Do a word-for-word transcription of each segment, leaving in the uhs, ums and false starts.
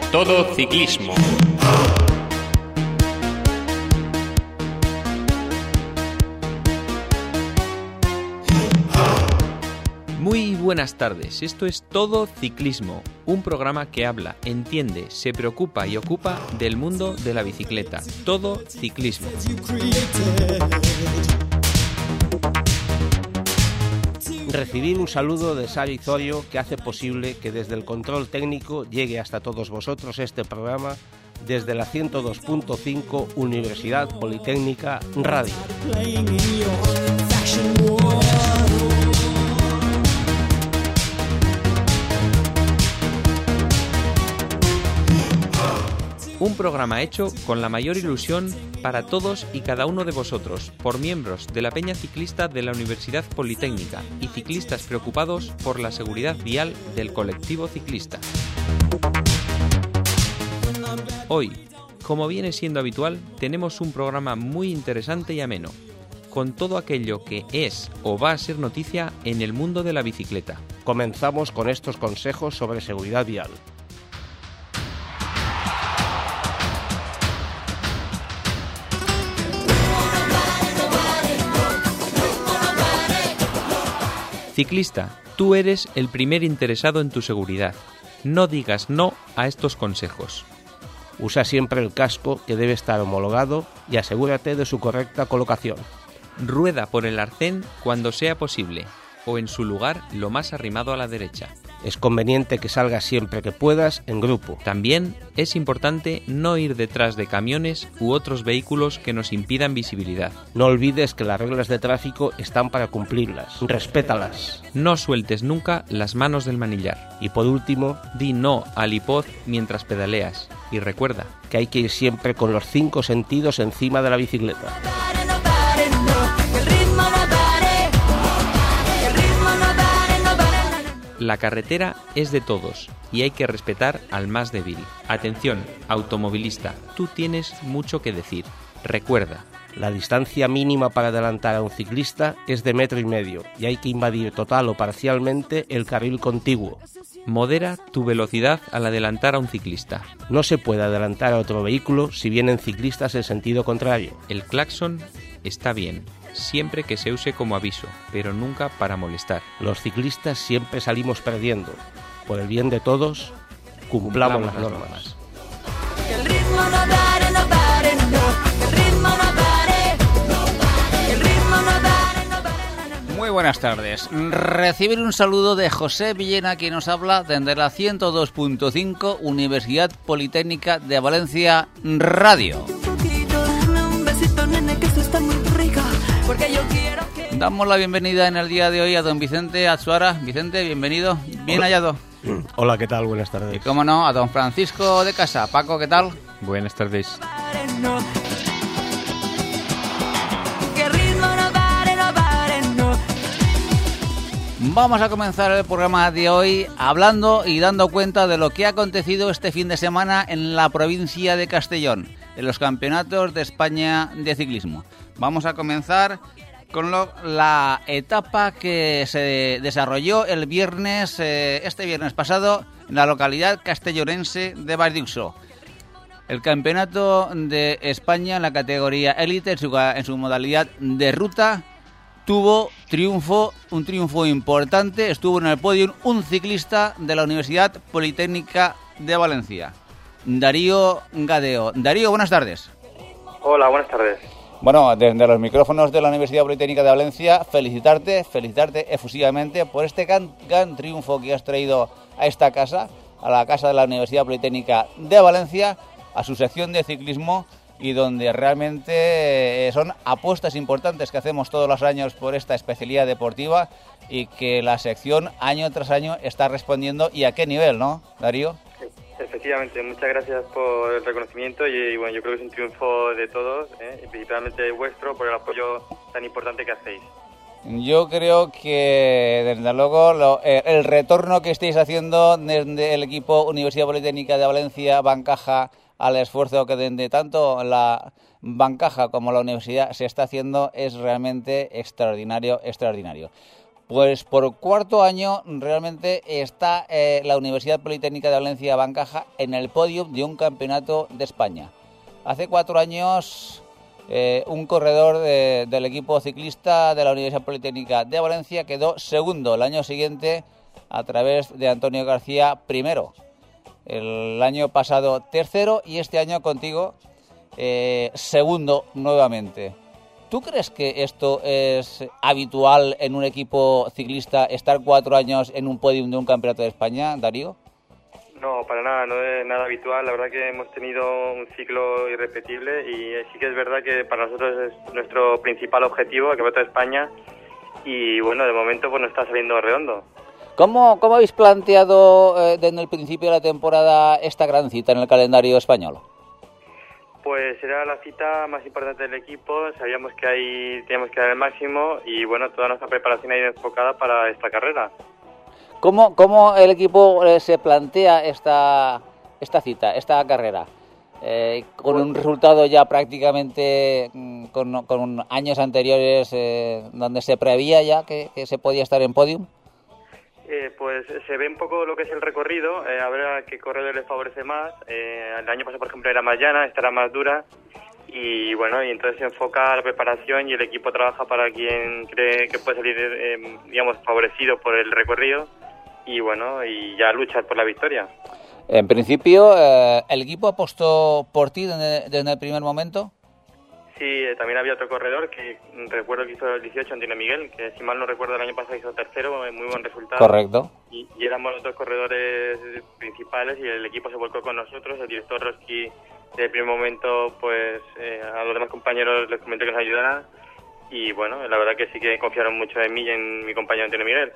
Todo Ciclismo. Muy buenas tardes, esto es Todo Ciclismo, un programa que habla, entiende, se preocupa y ocupa del mundo de la bicicleta. Todo Ciclismo. Recibir un saludo de Xavi Zorio, que hace posible que desde el control técnico llegue hasta todos vosotros este programa desde la ciento dos punto cinco Universidad Politécnica Radio. Un programa hecho con la mayor ilusión para todos y cada uno de vosotros, por miembros de la Peña Ciclista de la Universidad Politécnica y ciclistas preocupados por la seguridad vial del colectivo ciclista. Hoy, como viene siendo habitual, tenemos un programa muy interesante y ameno, con todo aquello que es o va a ser noticia en el mundo de la bicicleta. Comenzamos con estos consejos sobre seguridad vial. Ciclista, tú eres el primer interesado en tu seguridad. No digas no a estos consejos. Usa siempre el casco, que debe estar homologado, y asegúrate de su correcta colocación. Rueda por el arcén cuando sea posible, o en su lugar lo más arrimado a la derecha. Es conveniente que salgas siempre que puedas en grupo. También es importante no ir detrás de camiones u otros vehículos que nos impidan visibilidad. No olvides que las reglas de tráfico están para cumplirlas. Respétalas. No sueltes nunca las manos del manillar. Y por último, di no al hipoz mientras pedaleas. Y recuerda que hay que ir siempre con los cinco sentidos encima de la bicicleta. La carretera es de todos y hay que respetar al más débil. Atención, automovilista, tú tienes mucho que decir. Recuerda, la distancia mínima para adelantar a un ciclista es de metro y medio y hay que invadir total o parcialmente el carril contiguo. Modera tu velocidad al adelantar a un ciclista. No se puede adelantar a otro vehículo si vienen ciclistas en sentido contrario. El claxon está bien, siempre que se use como aviso, pero nunca para molestar. Los ciclistas siempre salimos perdiendo. Por el bien de todos, cumplamos, cumplamos las, las normas. normas. Que el ritmo no pare, no pare, no. Que el ritmo no pare, no pare. Que el ritmo no pare, no pare, no. Muy buenas tardes. Recibir un saludo de José Villena, quien nos habla desde la ciento dos punto cinco Universidad Politécnica de Valencia Radio. Damos la bienvenida en el día de hoy a don Vicente Atsuara. Vicente, bienvenido, bien Hola. hallado. Hola, ¿qué tal? Buenas tardes. Y cómo no, a don Francisco de Casa. Paco, ¿qué tal? Buenas tardes. Vamos a comenzar el programa de hoy hablando y dando cuenta de lo que ha acontecido este fin de semana en la provincia de Castellón, en los campeonatos de España de ciclismo. Vamos a comenzar con lo, la etapa que se desarrolló el viernes, eh, este viernes pasado, en la localidad castellonense de Valldexó. El campeonato de España en la categoría élite, en su, en su modalidad de ruta, tuvo triunfo, un triunfo importante. Estuvo en el podio un ciclista de la Universidad Politécnica de Valencia, Darío Gadeo. Darío, buenas tardes. Hola, buenas tardes. Bueno, desde los micrófonos de la Universidad Politécnica de Valencia, felicitarte, felicitarte efusivamente por este gran, gran triunfo que has traído a esta casa, a la casa de la Universidad Politécnica de Valencia, a su sección de ciclismo, y donde realmente son apuestas importantes que hacemos todos los años por esta especialidad deportiva y que la sección año tras año está respondiendo. ¿Y a qué nivel, no, Darío? Efectivamente, muchas gracias por el reconocimiento y, y bueno, yo creo que es un triunfo de todos, ¿eh? Y principalmente vuestro por el apoyo tan importante que hacéis. Yo creo que, desde luego, lo, eh, el retorno que estáis haciendo desde el equipo Universidad Politécnica de Valencia, Bancaja, al esfuerzo que desde tanto la Bancaja como la universidad se está haciendo es realmente extraordinario, extraordinario. Pues por cuarto año realmente está eh, la Universidad Politécnica de Valencia Bancaja en el podio de un campeonato de España. Hace cuatro años eh, un corredor de, del equipo ciclista de la Universidad Politécnica de Valencia quedó segundo. El año siguiente, a través de Antonio García, primero. El año pasado tercero y este año contigo eh, segundo nuevamente. ¿Tú crees que esto es habitual en un equipo ciclista, estar cuatro años en un podium de un campeonato de España, Darío? No, para nada, no es nada habitual. La verdad que hemos tenido un ciclo irrepetible y sí que es verdad que para nosotros es nuestro principal objetivo, el campeonato de España, y bueno, de momento pues nos está saliendo redondo. ¿Cómo, cómo habéis planteado eh, desde el principio de la temporada esta gran cita en el calendario español? Pues era la cita más importante del equipo, sabíamos que ahí teníamos que dar el máximo y bueno, toda nuestra preparación ha ido enfocada para esta carrera. ¿Cómo, cómo el equipo eh, se plantea esta, esta cita, esta carrera? Eh, con un resultado ya prácticamente mm, con, con años anteriores eh, donde se preveía ya que, que se podía estar en podium. Eh, pues se ve un poco lo que es el recorrido, eh, a ver a qué corredor les favorece más. Eh, el año pasado, por ejemplo, era más llana, esta era más dura. Y bueno, y entonces se enfoca la preparación y el equipo trabaja para quien cree que puede salir, eh, digamos, favorecido por el recorrido. Y bueno, y ya luchar por la victoria. En principio, eh, ¿el equipo apostó por ti desde, desde el primer momento? Sí, eh, también había otro corredor que recuerdo que hizo el dieciocho, Antonio Miguel, que si mal no recuerdo el año pasado hizo tercero, muy buen resultado. Correcto. Y, y éramos los dos corredores principales y el equipo se volcó con nosotros. El director Roski, desde el primer momento, pues eh, a los demás compañeros les comenté que nos ayudaran. Y bueno, la verdad que sí que confiaron mucho en mí y en mi compañero Antonio Miguel.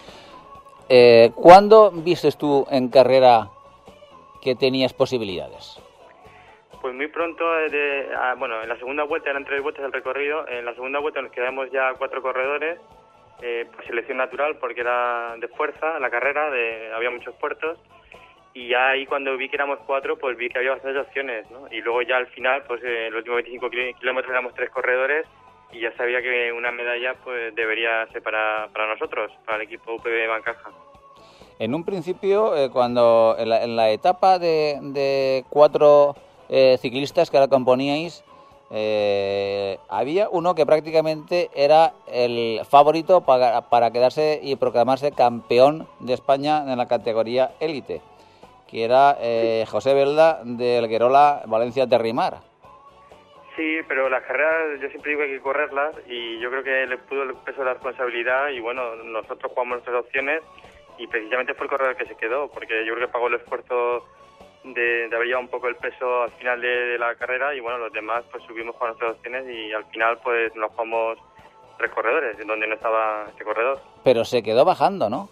Eh, ¿Cuándo viste tú en carrera que tenías posibilidades? Pues muy pronto, de, ah, bueno, en la segunda vuelta eran tres vueltas del recorrido. En la segunda vuelta nos quedamos ya cuatro corredores, eh, por selección natural, porque era de fuerza la carrera, de, había muchos puertos. Y ya ahí cuando vi que éramos cuatro, pues vi que había bastantes opciones, ¿no? Y luego ya al final, pues eh, en los últimos veinticinco kilómetros éramos tres corredores y ya sabía que una medalla pues debería ser para, para nosotros, para el equipo U P B Bancaja. En un principio, eh, cuando en la, en la etapa de, de cuatro eh, ciclistas que la componíais, eh, había uno que prácticamente era el favorito para, para quedarse y proclamarse campeón de España en la categoría élite, que era eh, José Belda del Guerola Valencia Terrimar. Sí, pero las carreras yo siempre digo que hay que correrlas y yo creo que le pudo el peso de la responsabilidad y bueno, nosotros jugamos nuestras opciones y precisamente fue el corredor que se quedó, porque yo creo que pagó el esfuerzo de, de haber llevado un poco el peso al final de, de la carrera y bueno, los demás pues subimos con nuestras opciones y al final pues nos jugamos tres corredores, donde no estaba este corredor. Pero se quedó bajando, ¿no?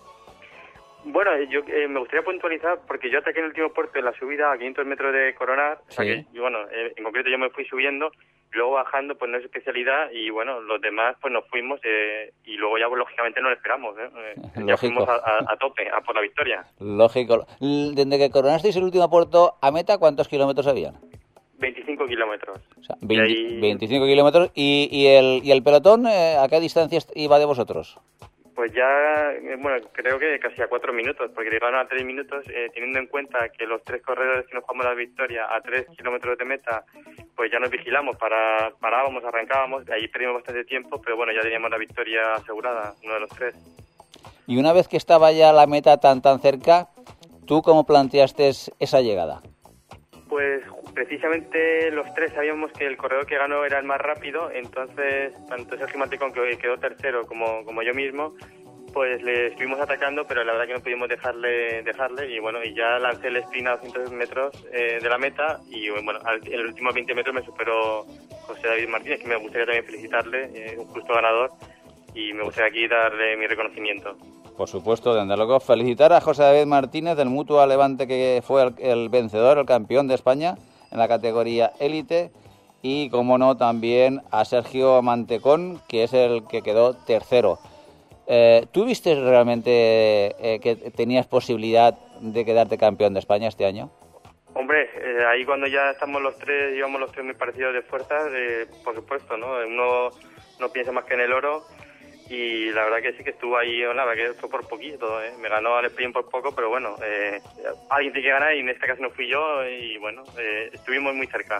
Bueno, yo eh, me gustaría puntualizar porque yo ataqué en el último puerto en la subida a quinientos metros de Coronar, sí. O sea que, y bueno, eh, en concreto yo me fui subiendo, luego bajando pues no es especialidad y bueno, los demás pues nos fuimos eh, y luego ya pues, lógicamente no lo esperamos, ¿eh? eh ya fuimos a, a, a tope, a por la victoria. Lógico. Desde que coronasteis el último puerto a meta, ¿cuántos kilómetros habían? veinticinco kilómetros. O sea, veinte, ahí... veinticinco kilómetros. ¿Y, y, el, ¿Y el pelotón eh, a qué distancia iba de vosotros? Pues ya, bueno, creo que casi a cuatro minutos, porque llegaron a tres minutos, eh, teniendo en cuenta que los tres corredores que nos jugamos la victoria a tres kilómetros de meta, pues ya nos vigilamos, para, parábamos, arrancábamos, ahí perdimos bastante tiempo, pero bueno, ya teníamos la victoria asegurada, uno de los tres. Y una vez que estaba ya la meta tan tan cerca, ¿tú cómo planteaste esa llegada? Pues precisamente los tres sabíamos que el corredor que ganó era el más rápido, entonces tanto Sergio Mantecón, que quedó tercero, como, como yo mismo, pues le estuvimos atacando, pero la verdad que no pudimos dejarle dejarle y bueno, y ya lancé el sprint a doscientos metros eh, de la meta y bueno, al, en los últimos veinte metros me superó José David Martínez, que me gustaría también felicitarle, eh, un justo ganador, y me gustaría aquí darle mi reconocimiento. Por supuesto, desde luego, felicitar a José David Martínez del Mutua Levante, que fue el, el vencedor, el campeón de España en la categoría élite, y, como no, también a Sergio Mantecón, que es el que quedó tercero. Eh, ¿Tú viste realmente eh, que tenías posibilidad de quedarte campeón de España este año? Hombre, eh, ahí cuando ya estamos los tres, llevamos los tres muy parecidos de fuerza, eh, por supuesto, ¿no? Uno no piensa más que en el oro. y la verdad que sí que estuvo ahí, la verdad que fue por poquito, ¿eh? Me ganó al sprint por poco, pero bueno, eh, alguien tiene que ganar y en este caso no fui yo y bueno, eh, estuvimos muy cerca.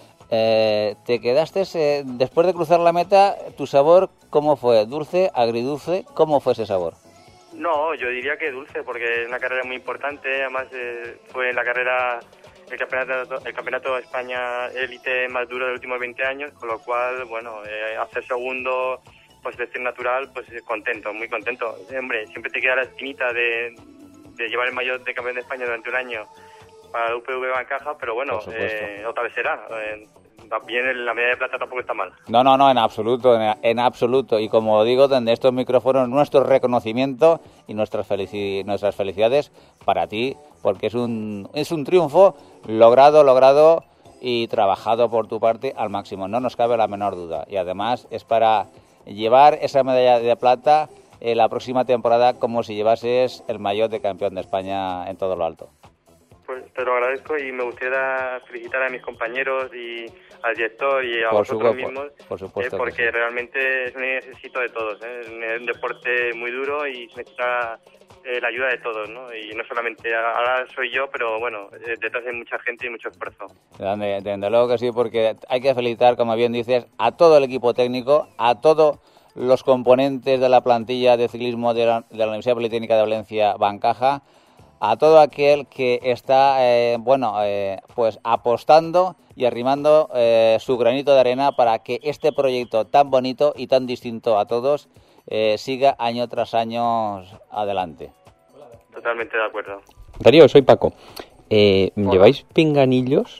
Eh, te quedaste, eh, después de cruzar la meta, ¿tu sabor cómo fue? ¿Dulce, agridulce? ¿Cómo fue ese sabor? No, yo diría que dulce, porque es una carrera muy importante, además eh, fue la carrera, el campeonato, el campeonato de España élite más duro de los últimos veinte años, con lo cual, bueno, eh, hacer segundo por selección natural, pues contento, muy contento. Hombre, siempre te queda la espinita de, de llevar el maillot de campeón de España durante un año para la U P V Bancaja, pero bueno, eh, otra vez será. Eh, también la medalla de plata tampoco está mal. No, no, no, en absoluto, en, en absoluto. Y como digo, desde estos micrófonos, nuestro reconocimiento y nuestras, felici nuestras felicidades para ti, porque es un, es un triunfo logrado, logrado y trabajado por tu parte al máximo. No nos cabe la menor duda. Y además es para llevar esa medalla de plata en la próxima temporada como si llevases el maillot de campeón de España en todo lo alto. Pues te lo agradezco y me gustaría felicitar a mis compañeros y al director y a por vosotros supuesto, mismos, por supuesto eh, porque sí. Realmente es un éxito de todos, ¿eh? Es un deporte muy duro y se necesita eh, la ayuda de todos, ¿no? Y no solamente ahora soy yo, pero bueno, eh, detrás hay mucha gente y mucho esfuerzo. Desde, desde luego que sí, porque hay que felicitar, como bien dices, a todo el equipo técnico, a todos los componentes de la plantilla de ciclismo de la, de la Universidad Politécnica de Valencia Bancaja, a todo aquel que está, eh, bueno, eh, pues apostando y arrimando eh, su granito de arena para que este proyecto tan bonito y tan distinto a todos eh, siga año tras año adelante. Totalmente de acuerdo. Darío, soy Paco. Eh, ¿Lleváis pinganillos?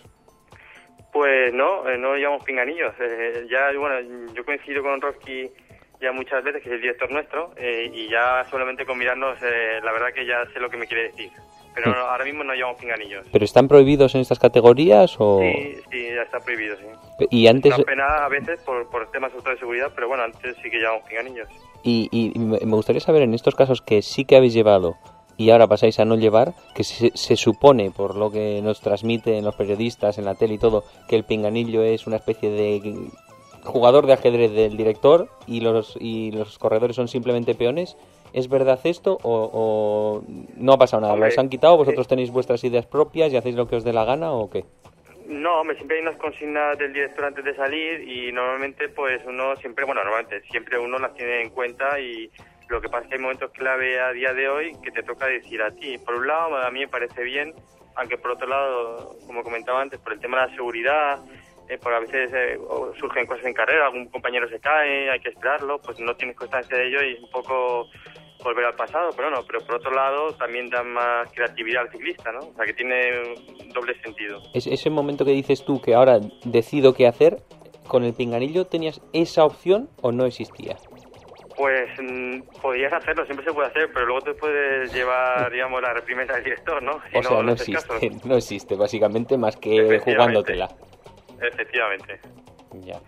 Pues no, eh, no llevamos pinganillos. Eh, ya, bueno, yo coincido con Roski ya muchas veces, que es el director nuestro, eh, y ya solamente con mirarnos, eh, la verdad que ya sé lo que me quiere decir. Pero no, ahora mismo no llevamos pinganillos. ¿Pero están prohibidos en estas categorías o...? Sí, sí, ya está prohibido, sí. Y antes... Es una pena a veces por, por temas de seguridad, pero bueno, antes sí que llevamos pinganillos. Y, y me gustaría saber, en estos casos que sí que habéis llevado y ahora pasáis a no llevar, que se, se supone, por lo que nos transmiten los periodistas en la tele y todo, que el pinganillo es una especie de jugador de ajedrez del director y los y los corredores son simplemente peones. ¿Es verdad esto o, o no ha pasado nada? Hombre, ¿Los han quitado? ¿Vosotros eh, tenéis vuestras ideas propias y hacéis lo que os dé la gana o qué? No, hombre, siempre hay unas consignas del director antes de salir y normalmente pues uno siempre, bueno, normalmente siempre uno las tiene en cuenta y lo que pasa es que hay momentos clave a día de hoy que te toca decir a ti. Por un lado, a mí me parece bien, aunque por otro lado, como comentaba antes, por el tema de la seguridad, eh, porque a veces eh, surgen cosas en carrera, algún compañero se cae, hay que esperarlo, pues no tienes constancia de ello y un poco volver al pasado, pero no, pero por otro lado también da más creatividad al ciclista, ¿no? O sea, que tiene un doble sentido. Es ese momento que dices tú que ahora decido qué hacer, ¿con el pinganillo tenías esa opción o no existía? Pues mmm, podías hacerlo, siempre se puede hacer, pero luego te puedes llevar, digamos, la reprimenda del director, ¿no? Si o sea, no, no existe, no existe, básicamente, más que jugándotela. Efectivamente. Ya.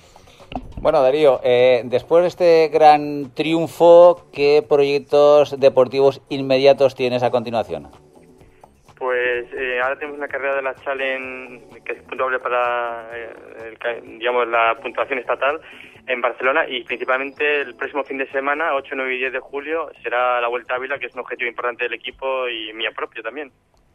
Bueno, Darío, eh, después de este gran triunfo, ¿qué proyectos deportivos inmediatos tienes a continuación? Pues eh, ahora tenemos una carrera de la Challenge que es puntuable para, eh, el, digamos, la puntuación estatal en Barcelona y principalmente el próximo fin de semana, ocho, nueve y diez de julio, será la Vuelta a Ávila, que es un objetivo importante del equipo y mío propio también.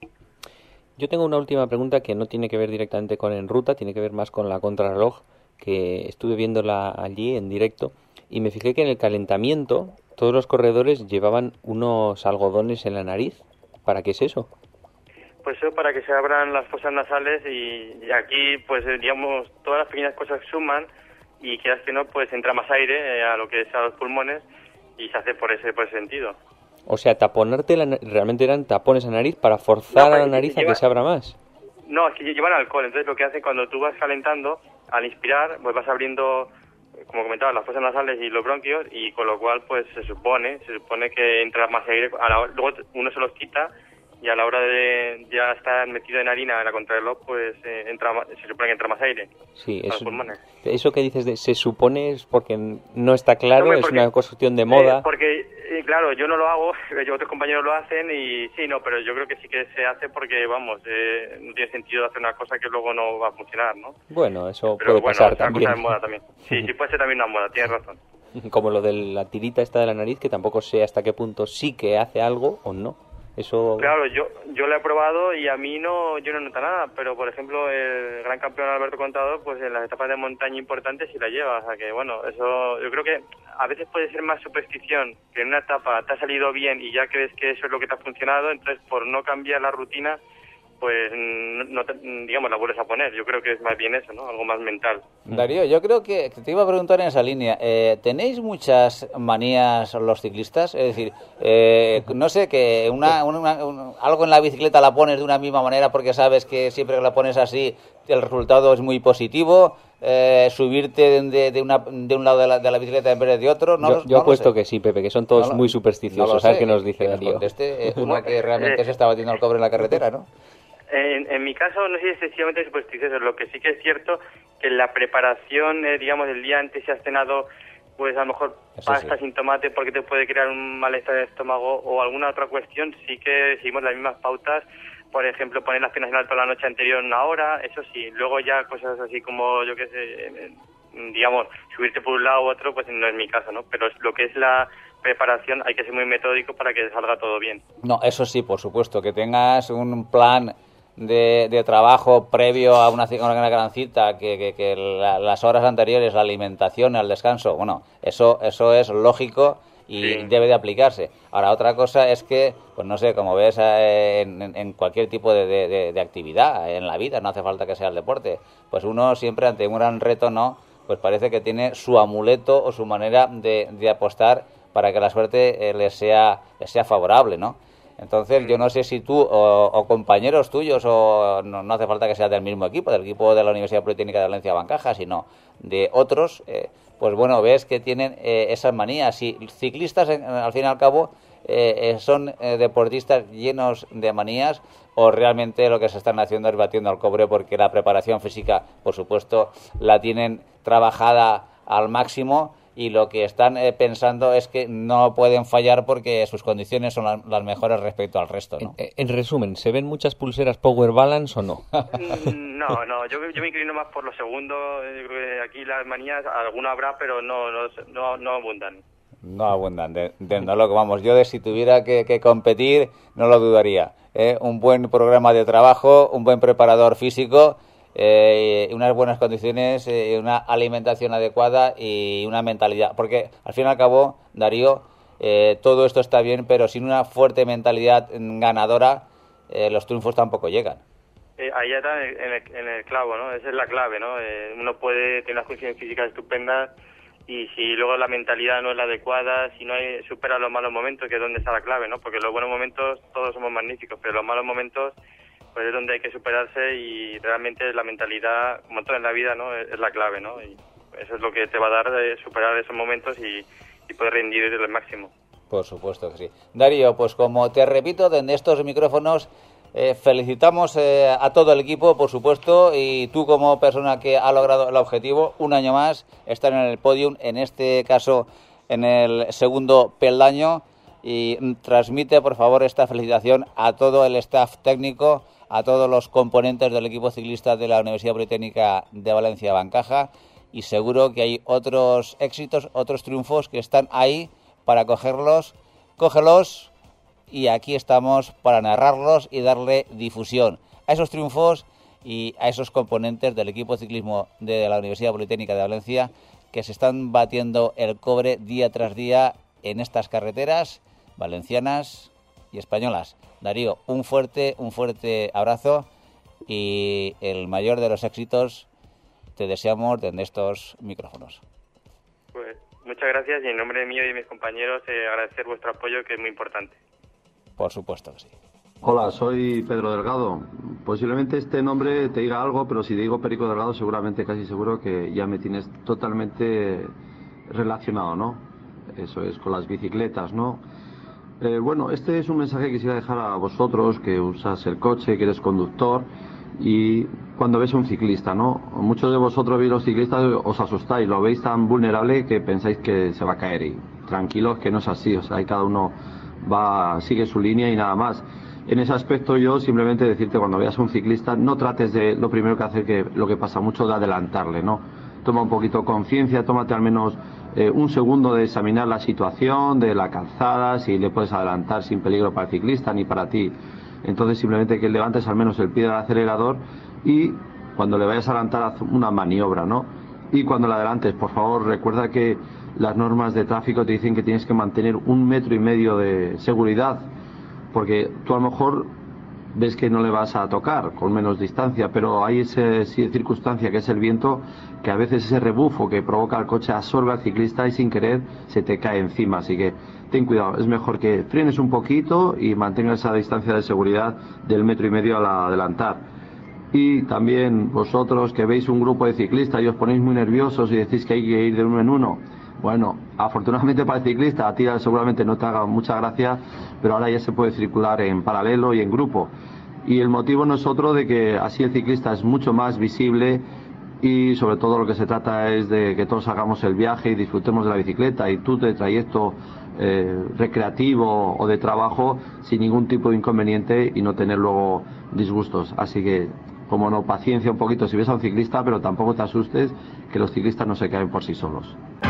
Yo tengo una última pregunta que no tiene que ver directamente con En Ruta, tiene que ver más con la contrarreloj, que estuve viéndola allí en directo y me fijé que en el calentamiento todos los corredores llevaban unos algodones en la nariz. ¿Para qué es eso? Pues eso, para que se abran las fosas nasales y, y aquí, pues digamos, todas las pequeñas cosas suman y quieras que no, pues entra más aire eh, a lo que es a los pulmones y se hace por ese, por ese sentido. O sea, taponarte la, realmente eran tapones a nariz para forzar no, a la nariz lleva, a que se abra más. No, es que llevan alcohol, entonces lo que hace cuando tú vas calentando, al inspirar, pues vas abriendo, como comentaba, las fosas nasales y los bronquios y con lo cual, pues se supone, se supone que entra más aire, a la, luego uno se los quita y a la hora de ya estar metido en harina en la contrarreloj, pues eh, entra más, se supone que entra más aire. Sí, eso, eso que dices de se supone es porque no está claro, no, es porque, una cuestión de moda. Eh, porque, eh, claro, yo no lo hago, yo, otros compañeros lo hacen y sí, no, pero yo creo que sí que se hace porque, vamos, eh, no tiene sentido hacer una cosa que luego no va a funcionar, ¿no? Bueno, eso pero, puede bueno, pasar es una también. cosa de moda también. Sí, sí puede ser también una moda, tienes razón. Como lo de la tirita esta de la nariz, que tampoco sé hasta qué punto sí que hace algo o no. Eso... Claro, yo yo lo he probado y a mí no yo no noto nada, pero por ejemplo el gran campeón Alberto Contador, pues en las etapas de montaña importantes sí la lleva, o sea que bueno, eso yo creo que a veces puede ser más superstición, que en una etapa te ha salido bien y ya crees que eso es lo que te ha funcionado, entonces por no cambiar la rutina, pues no te, digamos, la vuelves a poner. Yo creo que es más bien eso, ¿no? Algo más mental. Darío, yo creo que te iba a preguntar en esa línea. Eh, ¿Tenéis muchas manías los ciclistas? Es decir, eh, no sé, que una, una, un, algo en la bicicleta la pones de una misma manera porque sabes que siempre que la pones así el resultado es muy positivo. Eh, subirte de, de, una, de un lado de la, de la bicicleta en vez de otro. No yo lo, yo no apuesto sé. que sí, Pepe, que son todos no lo, muy supersticiosos. No ¿Sabes sé, qué nos dice que Darío? Nos conteste, eh, uno que realmente se está batiendo el cobre en la carretera, ¿no? En, en mi caso no soy excesivamente supersticioso, lo que sí que es cierto que la preparación, eh, digamos, el día antes si has cenado, pues a lo mejor Eso pasta sí. sin tomate porque te puede crear un malestar de estómago o alguna otra cuestión, sí que seguimos las mismas pautas. Por ejemplo, poner las piernas en alto la noche anterior una hora, eso sí. Luego ya cosas así como, yo qué sé, digamos, subirte por un lado u otro, pues no es mi caso, ¿no? Pero lo que es la preparación hay que ser muy metódico para que salga todo bien. No, eso sí, por supuesto, que tengas un plan de, de trabajo previo a una, a una gran cita, que, que, que la, las horas anteriores, la alimentación, el descanso, bueno, eso, eso es lógico y sí. Debe de aplicarse. Ahora, otra cosa es que, pues no sé, como ves eh, en, en cualquier tipo de, de, de actividad en la vida, no hace falta que sea el deporte, pues uno siempre ante un gran reto, ¿no? Pues parece que tiene su amuleto o su manera de, de apostar para que la suerte eh, les sea, les sea favorable, ¿no? Entonces, yo no sé si tú o, o compañeros tuyos, o no, no hace falta que sea del mismo equipo, del equipo de la Universidad Politécnica de Valencia Bancaja, sino de otros, eh, pues bueno, ves que tienen eh, esas manías. Y ciclistas, en, al fin y al cabo, eh, son eh, deportistas llenos de manías, o realmente lo que se están haciendo es batiendo al cobre porque la preparación física, por supuesto, la tienen trabajada al máximo. Y lo que están eh, pensando es que no pueden fallar porque sus condiciones son la, las mejores respecto al resto, ¿no? En, en resumen, ¿se ven muchas pulseras Power Balance o no? No, no, yo, yo me inclino más por lo segundo. Yo creo que aquí las manías, alguna habrá, pero no, no, no, no abundan. No abundan, de, de, no lo que vamos. Yo de si tuviera que, que competir, no lo dudaría. ¿eh? Un buen programa de trabajo, un buen preparador físico, Eh, unas buenas condiciones, eh, una alimentación adecuada y una mentalidad, porque al fin y al cabo, Darío, eh, todo esto está bien, pero sin una fuerte mentalidad ganadora, eh, los triunfos tampoco llegan. Eh, ahí está en el, en el clavo, ¿no? Esa es la clave, ¿no? Eh, uno puede tener unas condiciones físicas estupendas y si luego la mentalidad no es la adecuada, si no hay, supera los malos momentos, que es donde está la clave, ¿no? Porque los buenos momentos todos somos magníficos, pero los malos momentos pues es donde hay que superarse y realmente la mentalidad, como todo en la vida, ¿no? Es la clave, ¿no? Y eso es lo que te va a dar de superar esos momentos y, y poder rendir el máximo. Por supuesto que sí. Darío, pues como te repito, desde estos micrófonos eh, felicitamos eh, a todo el equipo, por supuesto, y tú como persona que ha logrado el objetivo, un año más, estar en el podium, en este caso en el segundo peldaño, y transmite, por favor, esta felicitación a todo el staff técnico, a todos los componentes del equipo ciclista de la Universidad Politécnica de Valencia Bancaja, y seguro que hay otros éxitos, otros triunfos que están ahí para cogerlos, cógelos, y aquí estamos para narrarlos y darle difusión a esos triunfos y a esos componentes del equipo ciclismo de la Universidad Politécnica de Valencia que se están batiendo el cobre día tras día en estas carreteras valencianas y españolas. Darío, un fuerte, un fuerte abrazo y el mayor de los éxitos te deseamos desde estos micrófonos. Pues muchas gracias y en nombre mío y de mis compañeros eh, agradecer vuestro apoyo, que es muy importante. Por supuesto que sí. Hola, soy Pedro Delgado. Posiblemente este nombre te diga algo, pero si te digo Perico Delgado seguramente, casi seguro que ya me tienes totalmente relacionado, ¿no? Eso es, con las bicicletas, ¿no? Eh, bueno, este es un mensaje que quisiera dejar a vosotros, que usas el coche, que eres conductor, y cuando ves a un ciclista, ¿no? Muchos de vosotros veis los ciclistas, os asustáis, lo veis tan vulnerable que pensáis que se va a caer, y tranquilos que no es así, o sea, ahí cada uno va, sigue su línea y nada más. En ese aspecto yo simplemente decirte, cuando veas a un ciclista, no trates de, lo primero que hace, que lo que pasa mucho, de adelantarle, ¿no? toma un poquito conciencia, tómate al menos eh, un segundo de examinar la situación de la calzada, si le puedes adelantar sin peligro para el ciclista ni para ti. Entonces simplemente que levantes al menos el pie del acelerador y cuando le vayas a adelantar haz una maniobra, ¿no? Y cuando le adelantes, por favor, recuerda que las normas de tráfico te dicen que tienes que mantener un metro y medio de seguridad, porque tú a lo mejor ves que no le vas a tocar con menos distancia, pero hay esa circunstancia que es el viento, que a veces ese rebufo que provoca el coche absorbe al ciclista y sin querer se te cae encima. Así que ten cuidado, es mejor que frenes un poquito y mantengas esa distancia de seguridad del metro y medio al adelantar. Y también vosotros que veis un grupo de ciclistas y os ponéis muy nerviosos y decís que hay que ir de uno en uno, bueno, afortunadamente para el ciclista, a ti seguramente no te haga mucha gracia, pero ahora ya se puede circular en paralelo y en grupo. Y el motivo no es otro de que así el ciclista es mucho más visible y sobre todo lo que se trata es de que todos hagamos el viaje y disfrutemos de la bicicleta y tú de trayecto eh, recreativo o de trabajo sin ningún tipo de inconveniente y no tener luego disgustos. Así que, como no, paciencia un poquito si ves a un ciclista, pero tampoco te asustes, que los ciclistas no se caen por sí solos.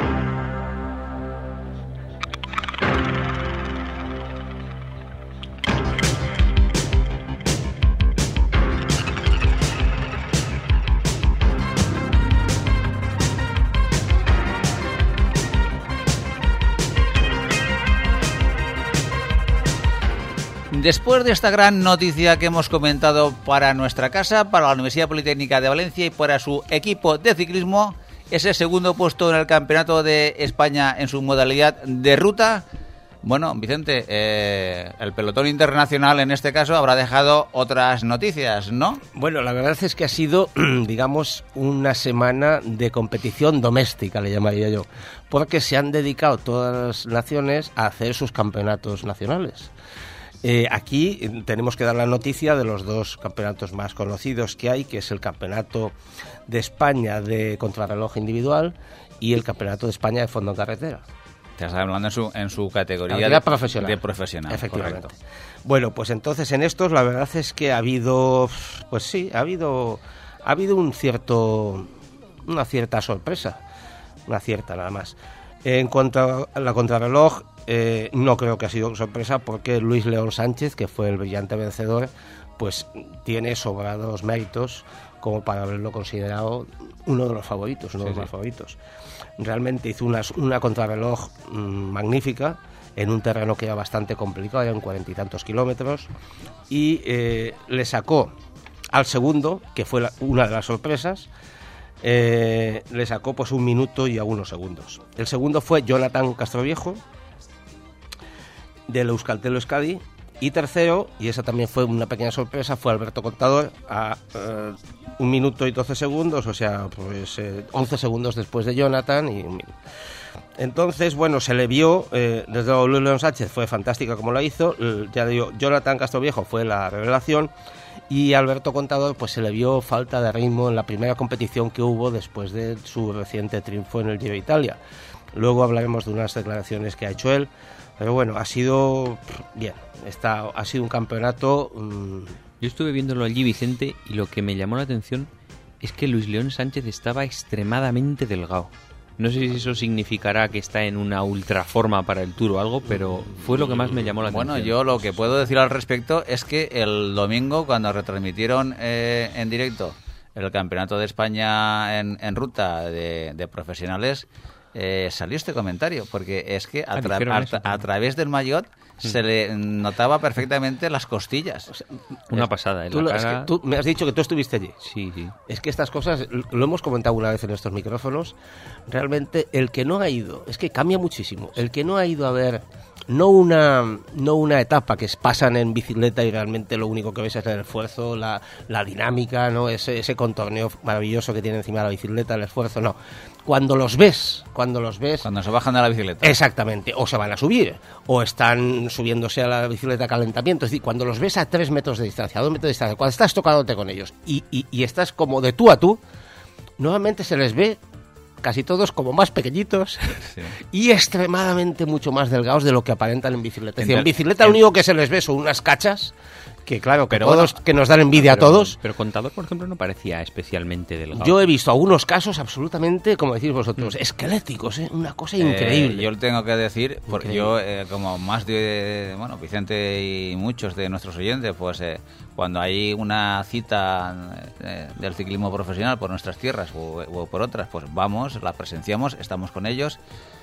Después de esta gran noticia que hemos comentado para nuestra casa, para la Universidad Politécnica de Valencia y para su equipo de ciclismo, ese segundo puesto en el Campeonato de España en su modalidad de ruta, bueno, Vicente, eh, el pelotón internacional en este caso habrá dejado otras noticias, ¿no? Bueno, la verdad es que ha sido, digamos, una semana de competición doméstica, le llamaría yo, porque se han dedicado todas las naciones a hacer sus campeonatos nacionales. Eh, aquí tenemos que dar la noticia de los dos campeonatos más conocidos que hay, que es el Campeonato de España de contrarreloj individual y el Campeonato de España de fondo en carretera. Estás hablando en su, en su categoría, categoría de profesional. De profesional, efectivamente. Correcto. Bueno, pues entonces en estos la verdad es que ha habido, pues sí, ha habido, ha habido un cierto, una cierta sorpresa, una cierta nada más. En cuanto a la contrarreloj, eh, no creo que ha sido sorpresa porque Luis León Sánchez, que fue el brillante vencedor, pues tiene sobrados méritos como para haberlo considerado uno de los favoritos, uno sí, de los sí. favoritos. Realmente hizo una, una contrarreloj mmm, magnífica en un terreno que era bastante complicado, eran cuarenta y tantos kilómetros, y eh, le sacó al segundo, que fue la, una de las sorpresas, eh, le sacó pues un minuto y algunos segundos. El segundo fue Jonathan Castroviejo, del Euskaltel Euskadi, y tercero, y esa también fue una pequeña sorpresa, fue Alberto Contador a uh, un minuto y doce segundos, o sea, pues eh, once segundos después de Jonathan. Y entonces, bueno, se le vio, eh, desde luego Luis León Sánchez fue fantástica como lo hizo, ya digo, Jonathan Castroviejo fue la revelación, y Alberto Contador pues se le vio falta de ritmo en la primera competición que hubo después de su reciente triunfo en el Giro de Italia. Luego hablaremos de unas declaraciones que ha hecho él. Pero bueno, ha sido bien, está, ha sido un campeonato... Mmm... Yo estuve viéndolo allí, Vicente, y lo que me llamó la atención es que Luis León Sánchez estaba extremadamente delgado. No sé si eso significará que está en una ultraforma para el Tour o algo, pero fue lo que más me llamó la atención. Bueno, yo lo que puedo decir al respecto es que el domingo, cuando retransmitieron eh, en directo el Campeonato de España en, en ruta de, de profesionales... Eh, salió este comentario, porque es que a, tra- a, tra- a través del maillot mm. se le notaba perfectamente las costillas. O sea, una es, pasada. Tú, la es cara... que tú me has dicho que tú estuviste allí. Sí, sí. Es que estas cosas, lo hemos comentado una vez en estos micrófonos, realmente el que no ha ido, es que cambia muchísimo. El que no ha ido a ver, no una no una etapa que pasan en bicicleta y realmente lo único que ves es el esfuerzo, la, la dinámica, no ese, ese contorneo maravilloso que tiene encima de la bicicleta, el esfuerzo, no. Cuando los ves, cuando los ves... Cuando se bajan de la bicicleta. Exactamente, o se van a subir, o están subiéndose a la bicicleta a calentamiento. Es decir, cuando los ves a tres metros de distancia, a dos metros de distancia, cuando estás tocándote con ellos y, y, y estás como de tú a tú, nuevamente se les ve casi todos como más pequeñitos sí. y extremadamente mucho más delgados de lo que aparentan en bicicleta. Es decir, en bicicleta lo único que se les ve son unas cachas que claro, que, pero todos, bueno, que nos dan envidia pero, a todos. Pero Contador, por ejemplo, no parecía especialmente delgado. Yo he visto algunos casos absolutamente, como decís vosotros, esqueléticos, ¿eh? Una cosa increíble. Eh, yo lo tengo que decir, porque yo, eh, como más de, bueno, Vicente y muchos de nuestros oyentes, pues eh, cuando hay una cita eh, del ciclismo profesional por nuestras tierras o, o por otras, pues vamos, la presenciamos, estamos con ellos.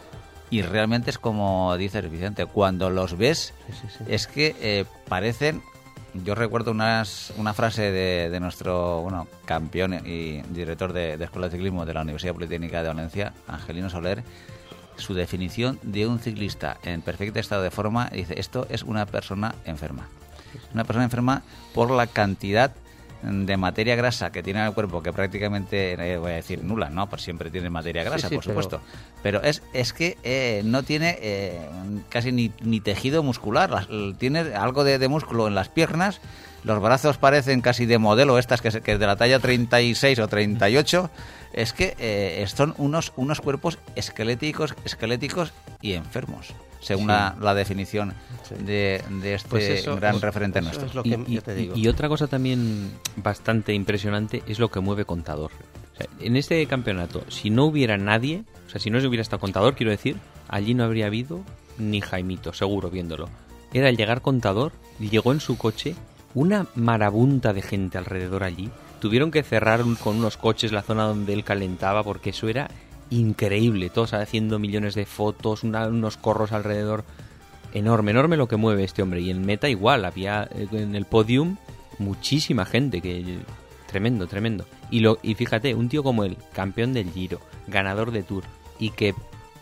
Y realmente es como dices, Vicente, cuando los ves, sí, sí, sí. es que eh, parecen... Yo recuerdo unas, una frase de, de nuestro bueno, campeón y director de, de Escuela de Ciclismo de la Universidad Politécnica de Valencia, Angelino Soler. Su definición de un ciclista en perfecto estado de forma, dice, esto es una persona enferma. Una persona enferma por la cantidad de materia grasa que tiene en el cuerpo, que prácticamente, eh, voy a decir nula, ¿no? Pues siempre tiene materia grasa, sí, sí, por supuesto. Pero, pero es, es que eh, no tiene eh, casi ni, ni tejido muscular. Las, tiene algo de, de músculo en las piernas. Los brazos parecen casi de modelo, estas que, que de la talla treinta y seis o treinta y ocho. Es que eh, son unos, unos cuerpos esqueléticos, esqueléticos y enfermos, según sí. la, la definición sí. de, de este pues eso, gran es, referente nuestro. Es lo que y, yo te digo. Y, y otra cosa también bastante impresionante es lo que mueve Contador. O sea, en este campeonato, si no hubiera nadie, o sea, si no se hubiera estado Contador, quiero decir, allí no habría habido ni Jaimito, seguro, viéndolo. Era el llegar Contador, llegó en su coche, una marabunta de gente alrededor allí. Tuvieron que cerrar un, con unos coches la zona donde él calentaba porque eso era increíble. Todos haciendo millones de fotos, una, unos corros alrededor. Enorme, enorme lo que mueve este hombre. Y en meta igual, había en el podium muchísima gente. que Tremendo, tremendo. Y, lo, y fíjate, un tío como él, campeón del Giro, ganador de Tour, y que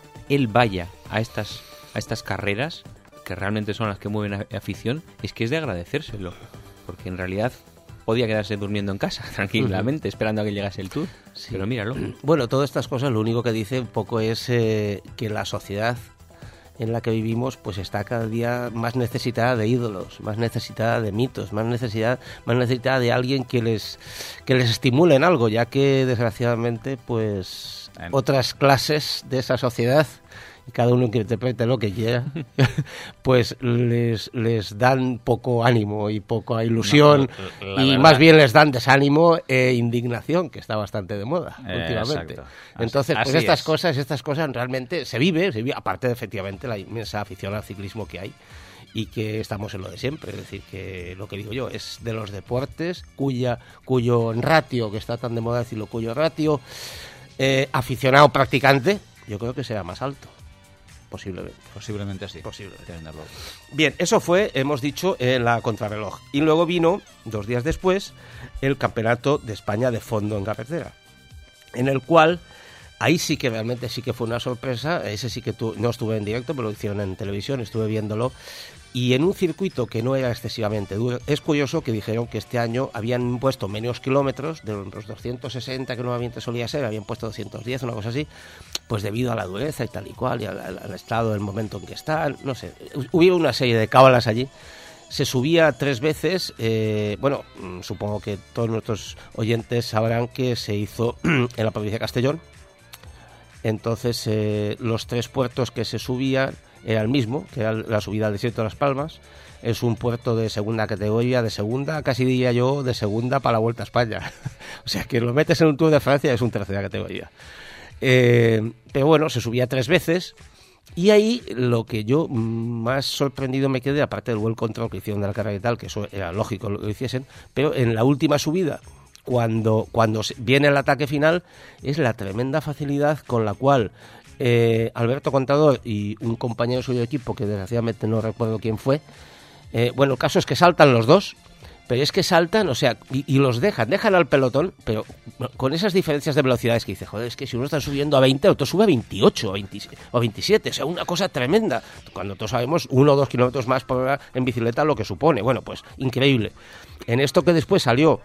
él vaya a estas, a estas carreras, que realmente son las que mueven a, a afición, es que es de agradecérselo. Porque en realidad... podía quedarse durmiendo en casa, tranquilamente, uh-huh. esperando a que llegase el Tour. Sí. Pero míralo. Bueno, todas estas cosas lo único que dice un poco es eh, que la sociedad en la que vivimos pues está cada día más necesitada de ídolos, más necesitada de mitos, más necesidad, más necesitada de alguien que les que les estimule en algo, ya que desgraciadamente pues bueno. otras clases de esa sociedad, cada uno que interprete lo que quiera, pues les, les dan poco ánimo y poca ilusión, no, la, la y verdad. Más bien les dan desánimo e indignación, que está bastante de moda eh, últimamente. Exacto. Entonces, así, pues así estas es. cosas, estas cosas realmente se vive, se vive, aparte de efectivamente la inmensa afición al ciclismo que hay y que estamos en lo de siempre, es decir, que lo que digo yo es de los deportes cuya cuyo ratio, que está tan de moda decirlo, cuyo ratio eh, aficionado practicante, yo creo que será más alto. Posiblemente. Posiblemente sí. Posiblemente. Bien, eso fue, hemos dicho, en la contrarreloj. Y luego vino, dos días después, el Campeonato de España de fondo en carretera, en el cual, ahí sí que realmente sí que fue una sorpresa. Ese sí que tu, no estuve en directo, pero lo hicieron en televisión, estuve viéndolo. Y en un circuito que no era excesivamente duro. Es curioso que dijeron que este año habían puesto menos kilómetros, de los doscientos sesenta que normalmente solía ser, habían puesto doscientos diez, una cosa así, pues debido a la dureza y tal y cual, y al, al, al estado del momento en que están, no sé. Hubo una serie de cábalas allí. Se subía tres veces, eh, bueno, supongo que todos nuestros oyentes sabrán que se hizo en la provincia de Castellón. Entonces, eh, los tres puertos que se subían era el mismo, que era la subida al desierto de Las Palmas. Es un puerto de segunda categoría, de segunda, casi diría yo, de segunda para la Vuelta a España. O sea, que lo metes en un Tour de Francia es un tercera categoría. Eh, pero bueno, se subía tres veces. Y ahí lo que yo más sorprendido me quedé, aparte del buen control que hicieron de la carrera y tal, que eso era lógico lo que hiciesen, pero en la última subida, cuando, cuando viene el ataque final, es la tremenda facilidad con la cual eh, Alberto Contador y un compañero suyo de equipo, que desgraciadamente no recuerdo quién fue, eh, bueno, el caso es que saltan los dos, pero es que saltan, o sea, y, y los dejan, dejan al pelotón, pero con esas diferencias de velocidades que dice, joder, es que si uno está subiendo a veinte, otro sube a veintiocho o veintisiete, o sea, una cosa tremenda, cuando todos sabemos uno o dos kilómetros más por hora en bicicleta lo que supone. Bueno, pues increíble. En esto que después salió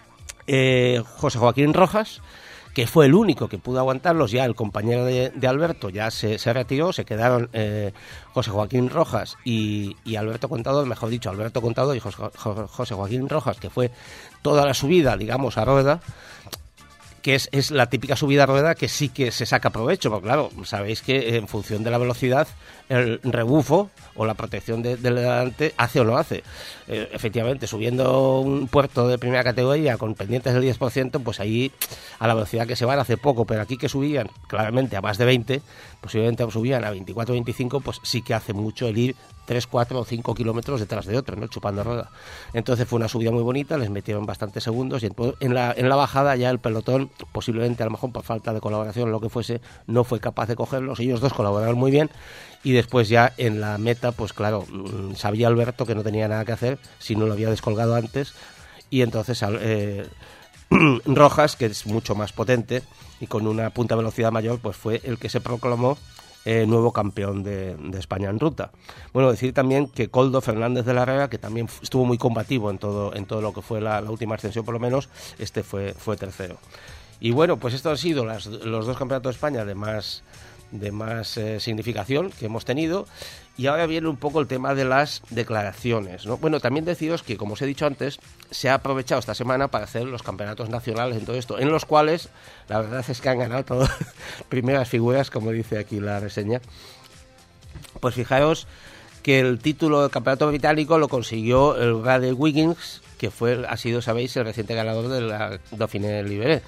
eh, José Joaquín Rojas, que fue el único que pudo aguantarlos, ya el compañero de, de Alberto ya se, se retiró, se quedaron eh, José Joaquín Rojas y, y Alberto Contador, mejor dicho, Alberto Contador y José, José Joaquín Rojas, que fue toda la subida, digamos, a rueda, que es, es la típica subida a rueda que sí que se saca provecho, porque claro, sabéis que en función de la velocidad el rebufo o la protección de, del delante hace o no hace. Eh, efectivamente, subiendo un puerto de primera categoría con pendientes del diez por ciento, pues ahí a la velocidad que se van hace poco, pero aquí que subían claramente a más de veinte, posiblemente subían a veinticuatro, veinticinco, pues sí que hace mucho el ir tres, cuatro o cinco kilómetros detrás de otro, ¿no? Chupando rueda. Entonces fue una subida muy bonita, les metieron bastantes segundos y en la, en la bajada ya el pelotón, posiblemente a lo mejor por falta de colaboración o lo que fuese, no fue capaz de cogerlos. Ellos dos colaboraron muy bien y después ya en la meta, pues claro, sabía Alberto que no tenía nada que hacer si no lo había descolgado antes y entonces eh, Rojas, que es mucho más potente y con una punta de velocidad mayor, pues fue el que se proclamó Eh, nuevo campeón de, de España en ruta. Bueno, decir también que Koldo Fernández de la Herrera, que también estuvo muy combativo en todo en todo lo que fue la, la última ascensión, por lo menos, este fue fue tercero. Y bueno, pues estos han sido las, los dos campeonatos de España de más de más eh, significación que hemos tenido. Y ahora viene un poco el tema de las declaraciones, ¿no? Bueno, también deciros que, como os he dicho antes, se ha aprovechado esta semana para hacer los campeonatos nacionales en todo esto, en los cuales la verdad es que han ganado todas primeras figuras, como dice aquí la reseña. Pues fijaros que el título del campeonato británico lo consiguió el Brady Wiggins, que fue, ha sido, sabéis, el reciente ganador de la Dauphiné Libéré.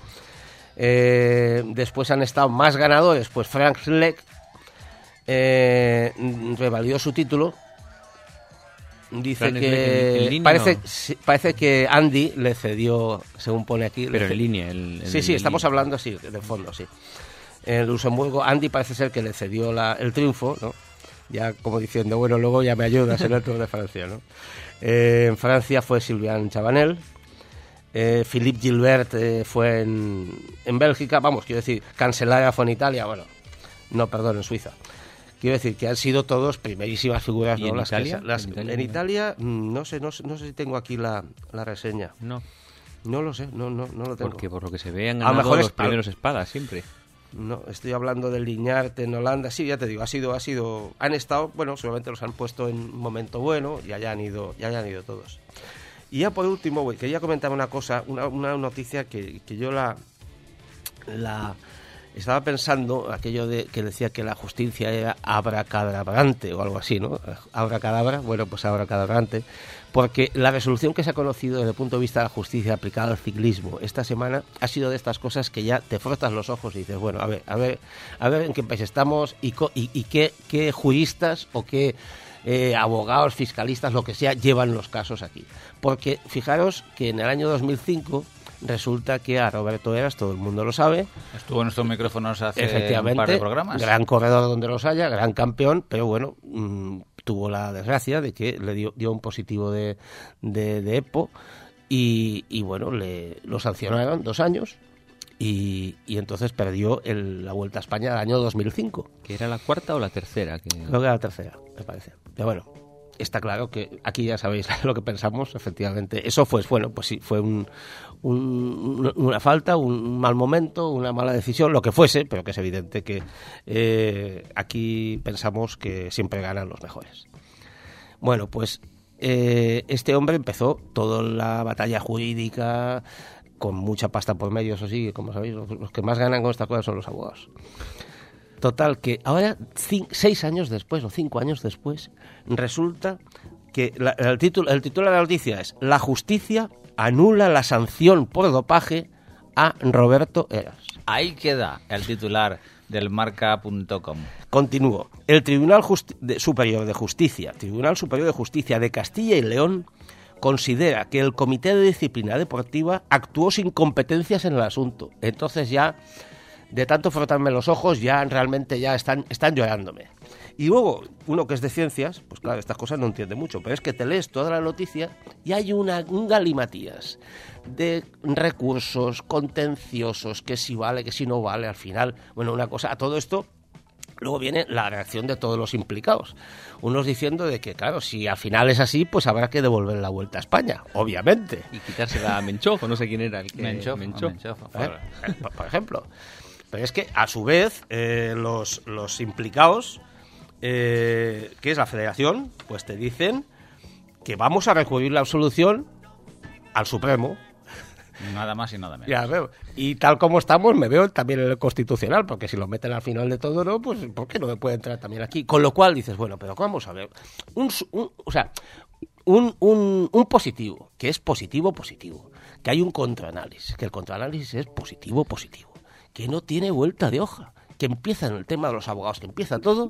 Eh, después han estado más ganadores, pues Frank Schleck eh, revalidó su título. Dice Fran que en, en línea, parece, ¿no? sí, parece que Andy le cedió, según pone aquí. Pero le en línea. El, el, sí, sí, el estamos línea. hablando así, de fondo, sí. En Luxemburgo, Andy parece ser que le cedió la, el triunfo, ¿no? Ya como diciendo, bueno, luego ya me ayudas en el Tour de Francia, ¿no? Eh, en Francia fue Sylvain Chavanel. Eh, Philippe Gilbert eh, fue en, en Bélgica, vamos, quiero decir, Cancellara fue en Italia, bueno, no, perdón, en Suiza. Quiero decir que han sido todos primerísimas figuras, ¿Y ¿no? en Las Italia? Que, las, ¿En Italia? en Italia, mm, no sé, no sé, no sé si tengo aquí la, la reseña. No, No lo sé, no, no, no lo tengo. porque por lo que se ve han A lo ganado mejor los es- primeros espadas siempre. No, estoy hablando del Liñarte en Holanda. Sí, ya te digo, ha sido, ha sido, han estado, bueno, seguramente los han puesto en un momento bueno, ya ya han ido, ya han ido todos. Y ya por último, güey, quería comentar una cosa, una, una noticia que, que yo la, la estaba pensando, aquello de que decía que la justicia era abracadabrante o algo así, ¿no? Abracadabra, bueno, pues abracadabrante, porque la resolución que se ha conocido desde el punto de vista de la justicia aplicada al ciclismo esta semana ha sido de estas cosas que ya te frotas los ojos y dices, bueno, a ver, a ver, a ver en qué país estamos y, co- y, y qué, qué juristas o qué eh, abogados, fiscalistas, lo que sea, llevan los casos aquí. Porque fijaros que en el año dos mil cinco resulta que a Roberto Heras, todo el mundo lo sabe, Estuvo en estos micrófonos hace efectivamente, un par de programas. gran corredor donde los haya, gran campeón, pero bueno, mmm, tuvo la desgracia de que le dio, dio un positivo de, de, de EPO y, y bueno, le lo sancionaron dos años y, y entonces perdió el, la Vuelta a España del año dos mil cinco. ¿Que era la cuarta o la tercera? Que... Creo que era la tercera, me parece. Pero bueno, está claro que aquí ya sabéis lo que pensamos, efectivamente. Eso fue, bueno, pues sí, fue un, un, una falta, un mal momento, una mala decisión, lo que fuese, pero que es evidente que eh, aquí pensamos que siempre ganan los mejores. Bueno, pues eh, este hombre empezó toda la batalla jurídica con mucha pasta por medio, eso sí, como sabéis, los, los que más ganan con estas cosas son los abogados. Total, que ahora, cin- seis años después, o cinco años después, resulta que la- el, título, el título de la noticia es: la justicia anula la sanción por dopaje a Roberto Heras. Ahí queda el titular del marca punto com. Continúo. El Tribunal Justi- de- Superior de Justicia, Tribunal Superior de Justicia de Castilla y León, considera que el Comité de Disciplina Deportiva actuó sin competencias en el asunto. Entonces ya, de tanto frotarme los ojos, ya realmente ya están, están llorándome. Y luego, uno que es de ciencias, pues claro, estas cosas no entiende mucho, pero es que te lees toda la noticia y hay una, un galimatías de recursos contenciosos, que si vale, que si no vale, al final, bueno, una cosa, a todo esto. Luego viene la reacción de todos los implicados. Unos diciendo de que, claro, si al final es así, pues habrá que devolver la Vuelta a España, obviamente. Y quitársela a Menchoff, o no sé quién era el que... Menchoff, Menchoff. Menchoff, ¿Eh? Por, por ejemplo. Pero es que, a su vez, eh, los, los implicados, eh, que es la federación, pues te dicen que vamos a recurrir la absolución al Supremo. Nada más y nada menos. Ya veo. Y tal como estamos, me veo también en el Constitucional, porque si lo meten al final de todo, ¿no? Pues ¿por qué no me puede entrar también aquí? Con lo cual dices, bueno, pero vamos a ver. Un, un, o sea, un, un, un positivo, que es positivo, positivo. Que hay un contraanálisis, que el contraanálisis es positivo, positivo. Que no tiene vuelta de hoja. Que empieza en el tema de los abogados, que empieza todo...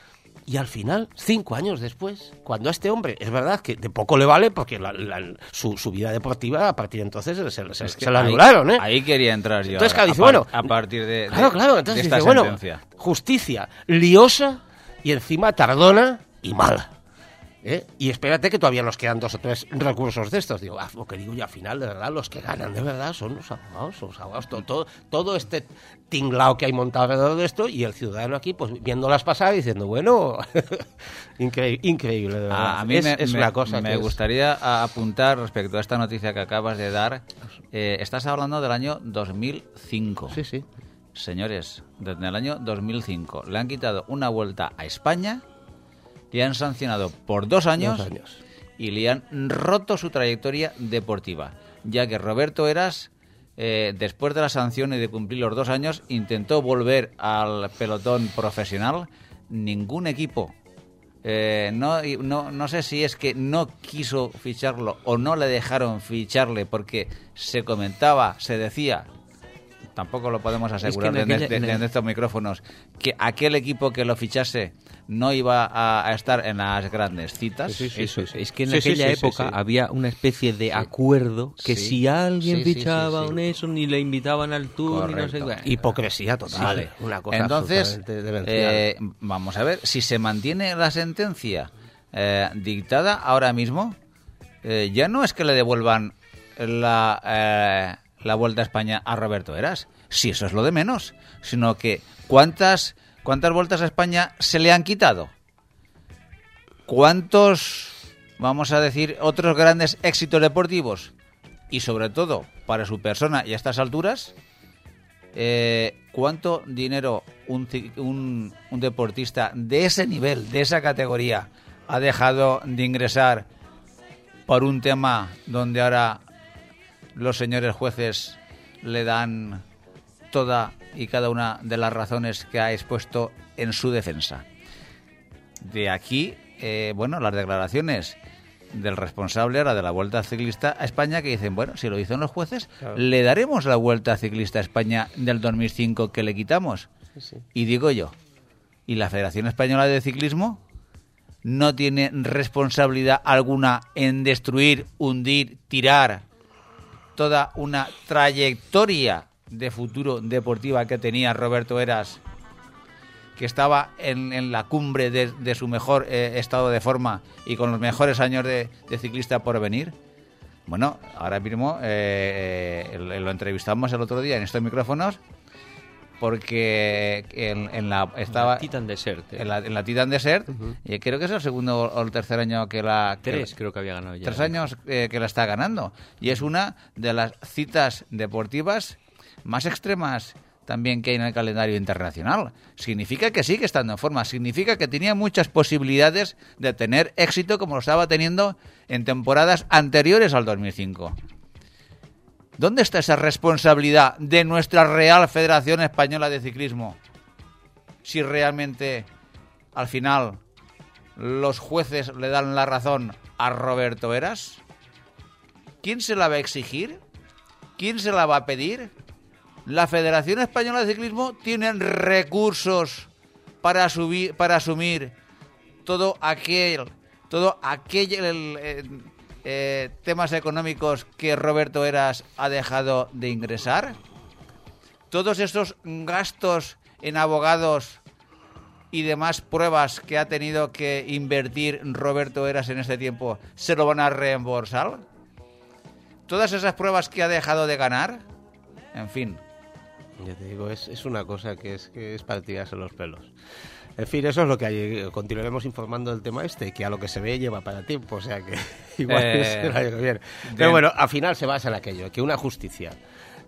Y al final, cinco años después, cuando a este hombre, es verdad que de poco le vale, porque la, la, su, su vida deportiva a partir de entonces se, se, se, se la anularon, ¿eh? Ahí quería entrar yo. Entonces, ahora, claro, dice, a, par, bueno, a partir de, claro, de, claro, entonces de esta dice, sentencia. Bueno, justicia liosa y encima tardona y mala. ¿Eh? Y espérate que todavía nos quedan dos o tres recursos de estos. Digo, ah, lo que digo yo, al final, de verdad, los que ganan de verdad son los abogados, los abogados, todo, todo, todo este tinglao que hay montado alrededor de esto, y el ciudadano aquí, pues viéndolas pasar y diciendo, bueno, increíble, increíble, de verdad. A, a mí es, me, es me, una cosa me que gustaría es... apuntar respecto a esta noticia que acabas de dar. Eh, estás hablando del año dos mil cinco. Sí, sí. Señores, desde el año dos mil cinco le han quitado una vuelta a España, le han sancionado por dos años, dos años y le han roto su trayectoria deportiva, ya que Roberto Heras, eh, después de la sanción y de cumplir los dos años, intentó volver al pelotón profesional. Ningún equipo, eh, no, no, no sé si es que no quiso ficharlo o no le dejaron ficharle, porque se comentaba, se decía, tampoco lo podemos asegurar es que desde, aquella... desde estos micrófonos, que aquel equipo que lo fichase no iba a, a estar en las grandes citas. Sí, sí, Eso, sí, sí. Es que en sí, aquella sí, sí, época sí, sí. había una especie de acuerdo que sí. si alguien sí, fichaba sí, sí, sí. un eso, ni le invitaban al tour, ni no sé qué. Hipocresía total. Vale. Una cosa Entonces, eh, vamos a ver, si se mantiene la sentencia eh, dictada ahora mismo, eh, ya no es que le devuelvan la... Eh, la Vuelta a España a Roberto Heras, si eso es lo de menos, sino que ¿cuántas, cuántas vueltas a España se le han quitado? ¿Cuántos, vamos a decir, otros grandes éxitos deportivos? Y sobre todo, para su persona y a estas alturas, eh, ¿cuánto dinero un, un, un deportista de ese nivel, de esa categoría, ha dejado de ingresar por un tema donde ahora los señores jueces le dan toda y cada una de las razones que ha expuesto en su defensa? De aquí, eh, bueno, las declaraciones del responsable ahora de la Vuelta Ciclista a España, que dicen, bueno, si lo dicen los jueces, claro, le daremos la Vuelta Ciclista a España del dos mil cinco que le quitamos. Sí, sí. Y digo yo, ¿y la Federación Española de Ciclismo no tiene responsabilidad alguna en destruir, hundir, tirar toda una trayectoria de futuro deportiva que tenía Roberto Heras, que estaba en, en la cumbre de, de su mejor eh, estado de forma y con los mejores años de, de ciclista por venir? Bueno, ahora mismo eh, eh, lo entrevistamos el otro día en estos micrófonos, porque en, en la estaba la Titan Desert eh. en, la, en la Titan Desert, uh-huh. y creo que es el segundo o el tercer año que la tres que, creo que había ganado ya tres años eh, que la está ganando, y es una de las citas deportivas más extremas también que hay en el calendario internacional. Significa que sigue estando en forma, significa que tenía muchas posibilidades de tener éxito como lo estaba teniendo en temporadas anteriores al dos mil cinco. ¿Dónde está esa responsabilidad de nuestra Real Federación Española de Ciclismo? Si realmente, al final, los jueces le dan la razón a Roberto Heras, ¿quién se la va a exigir? ¿Quién se la va a pedir? La Federación Española de Ciclismo tiene recursos para, subir, para asumir todo aquel, todo aquel... El, el, Eh, temas económicos que Roberto Heras ha dejado de ingresar. Todos esos gastos en abogados y demás pruebas que ha tenido que invertir Roberto Heras en este tiempo, ¿se lo van a reembolsar? Todas esas pruebas que ha dejado de ganar, en fin. Ya te digo, es, es una cosa que es, que es para tirarse los pelos. En fin, eso es lo que hay. Continuaremos informando del tema este, que a lo que se ve lleva para tiempo, o sea que igual eh, es el año que viene. Pero bueno, al final se basa en aquello, que una justicia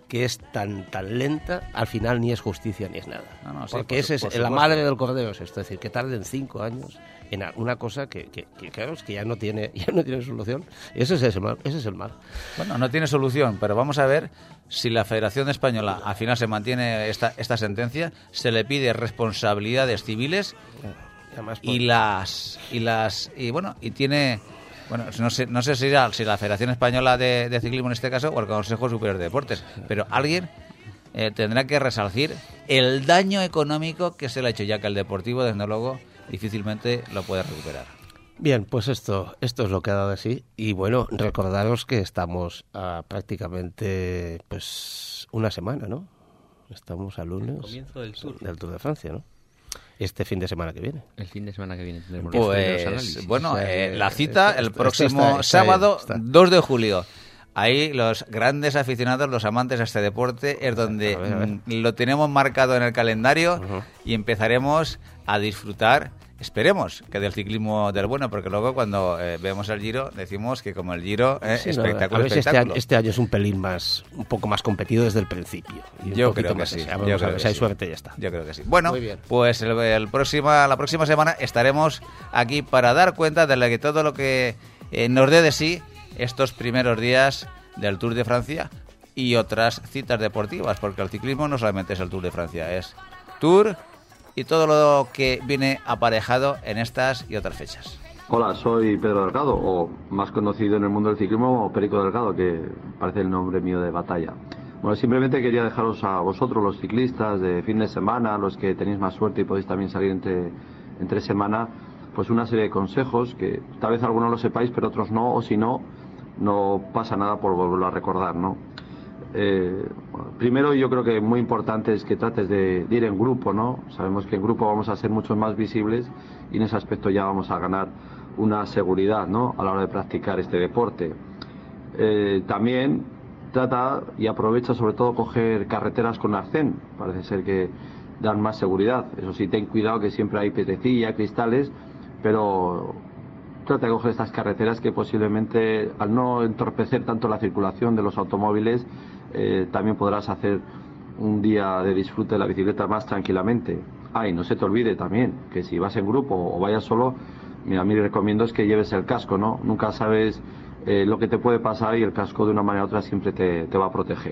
que es tan tan lenta, al final ni es justicia ni es nada. No, no, sí, Porque por ese su- es por la supuesto. madre del cordero, es esto, es decir, que tarden cinco años en una cosa que, que, que claro, es que ya no tiene ya no tiene solución. Ese es el mal, ese es el mal. Bueno, no tiene solución, pero vamos a ver si la Federación Española al final se mantiene esta, esta sentencia, se le pide responsabilidades civiles Y además, por- y las y las y bueno y tiene bueno no sé no sé si la, si la Federación Española de, de Ciclismo en este caso o el Consejo Superior de Deportes, pero alguien eh, tendrá que resarcir el daño económico que se le ha hecho, ya que el Deportivo desde luego difícilmente lo puede recuperar. Bien, pues esto esto es lo que ha dado de sí. Y bueno, recordaros que estamos a prácticamente pues una semana, ¿no? Estamos al lunes Comienzo del Tour. del Tour de Francia, ¿no? Este fin de semana que viene. El fin de semana que viene tendremos los primeros Pues análisis. bueno, O sea, eh, que la cita esto- el esto- próximo esto está- está sábado bien, está. dos de julio. Ahí los grandes aficionados, los amantes a este deporte, es donde A ver, a ver. mm, lo tenemos marcado en el calendario Ujú. y empezaremos a disfrutar, esperemos, que del ciclismo del bueno, porque luego cuando eh, vemos el Giro decimos que como el Giro, eh, Sí, no, espectáculo, a ver si este espectáculo. año, este año es un pelín más, un poco más competido desde el principio. Y un Yo poquito creo que más sí. así. yo Vamos a creo ver que si hay sí. suerte y ya está. Yo creo que sí. Bueno, Muy bien. pues el, el próxima, la próxima semana estaremos aquí para dar cuenta de la que todo lo que eh, nos dé de sí estos primeros días del Tour de Francia y otras citas deportivas, porque el ciclismo no solamente es el Tour de Francia, es Tour y todo lo que viene aparejado en estas y otras fechas. Hola, soy Pedro Delgado, o más conocido en el mundo del ciclismo como Perico Delgado, que parece el nombre mío de batalla. Bueno, simplemente quería dejaros a vosotros, los ciclistas de fin de semana, los que tenéis más suerte y podéis también salir entre, entre semana, pues una serie de consejos que tal vez algunos lo sepáis, pero otros no, o si no, no pasa nada por volverlo a recordar, ¿no? Eh, bueno, primero, yo creo que muy importante es que trates de, de ir en grupo, ¿no? Sabemos que en grupo vamos a ser mucho más visibles y en ese aspecto ya vamos a ganar una seguridad, ¿no?, a la hora de practicar este deporte. Eh, también trata y aprovecha sobre todo coger carreteras con arcén, parece ser que dan más seguridad. Eso sí, ten cuidado que siempre hay piedrecilla, cristales, pero trata de coger estas carreteras que posiblemente, al no entorpecer tanto la circulación de los automóviles, eh, también podrás hacer un día de disfrute de la bicicleta más tranquilamente. Ah, y no se te olvide también que si vas en grupo o vayas solo, mira, a mí recomiendo es que lleves el casco, ¿no? Nunca sabes eh, lo que te puede pasar y el casco de una manera u otra siempre te, te va a proteger.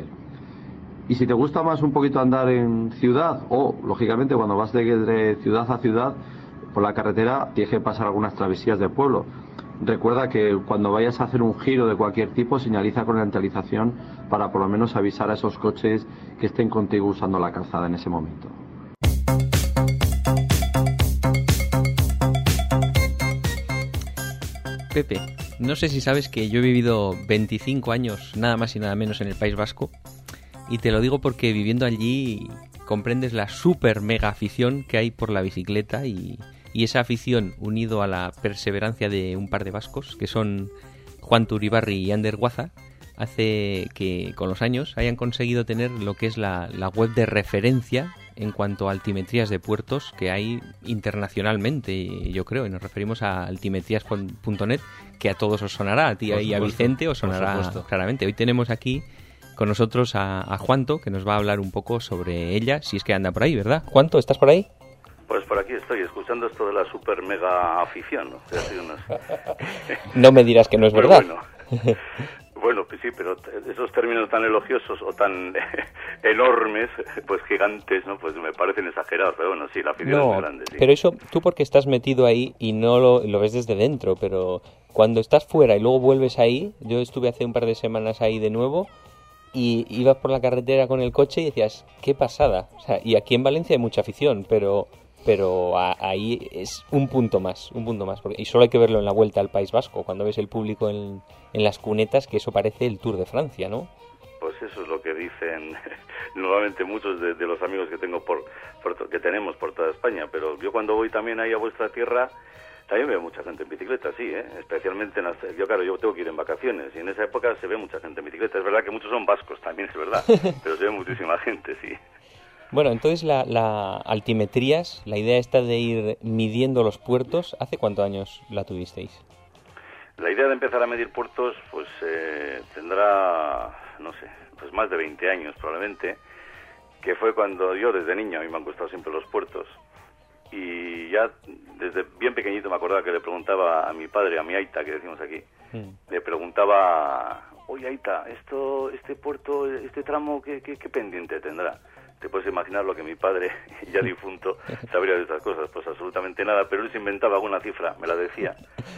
Y si te gusta más un poquito andar en ciudad, o lógicamente cuando vas de, de ciudad a ciudad por la carretera tienes que pasar algunas travesías de pueblo. Recuerda que cuando vayas a hacer un giro de cualquier tipo, señaliza con la antalización para por lo menos avisar a esos coches que estén contigo usando la calzada en ese momento. Pepe, no sé si sabes que yo he vivido veinticinco años, nada más y nada menos, en el País Vasco, y te lo digo porque viviendo allí comprendes la super mega afición que hay por la bicicleta y, y esa afición unido a la perseverancia de un par de vascos, que son Juan Turibarri y Ander Guaza, hace que con los años hayan conseguido tener lo que es la, la web de referencia en cuanto a altimetrías de puertos que hay internacionalmente, yo creo, y nos referimos a altimetrías punto net, que a todos os sonará, a ti Por y a supuesto, Vicente os por sonará supuesto. claramente. Hoy tenemos aquí con nosotros a, a Juanto, que nos va a hablar un poco sobre ella, si es que anda por ahí, ¿verdad? Juanto, ¿estás por ahí? Pues por aquí estoy, escuchando esto de la super mega afición, ¿no? O sea, ha sido unas- No me dirás que no es Pero verdad. Bueno, bueno, pues sí, pero t- esos términos tan elogiosos o tan enormes, pues gigantes, ¿no? Pues me parecen exagerados, pero bueno, sí, la afición es No, muy grande, sí. pero eso tú porque estás metido ahí y no lo, lo ves desde dentro, pero cuando estás fuera y luego vuelves ahí, yo estuve hace un par de semanas ahí de nuevo y ibas por la carretera con el coche y decías, qué pasada. O sea, y aquí en Valencia hay mucha afición, pero pero a- ahí es un punto más, un punto más. Porque, y solo hay que verlo en la vuelta al País Vasco, cuando ves el público en, en las cunetas, que eso parece el Tour de Francia, ¿no? Pues eso es lo que dicen nuevamente muchos de, de los amigos que tengo por, por to- que tenemos por toda España, pero yo cuando voy también ahí a vuestra tierra también veo mucha gente en bicicleta, sí, ¿eh? Especialmente en las, yo claro, yo tengo que ir en vacaciones y en esa época se ve mucha gente en bicicleta. Es verdad que muchos son vascos, también es verdad, pero se ve muchísima gente, sí. Bueno, entonces la, la altimetrías, la idea esta de ir midiendo los puertos, ¿hace cuántos años la tuvisteis? La idea de empezar a medir puertos, pues eh, tendrá no sé, pues más de veinte años probablemente, que fue cuando yo desde niño, a mí me han gustado siempre los puertos, y ya desde bien pequeñito me acordaba que le preguntaba a mi padre, a mi aita, que decimos aquí, mm. le preguntaba, oye aita, esto, este puerto, este tramo, ¿qué, qué, qué pendiente tendrá? Te puedes imaginar lo que mi padre, ya difunto, sabría de estas cosas, pues absolutamente nada, pero él se inventaba alguna cifra, me la decía,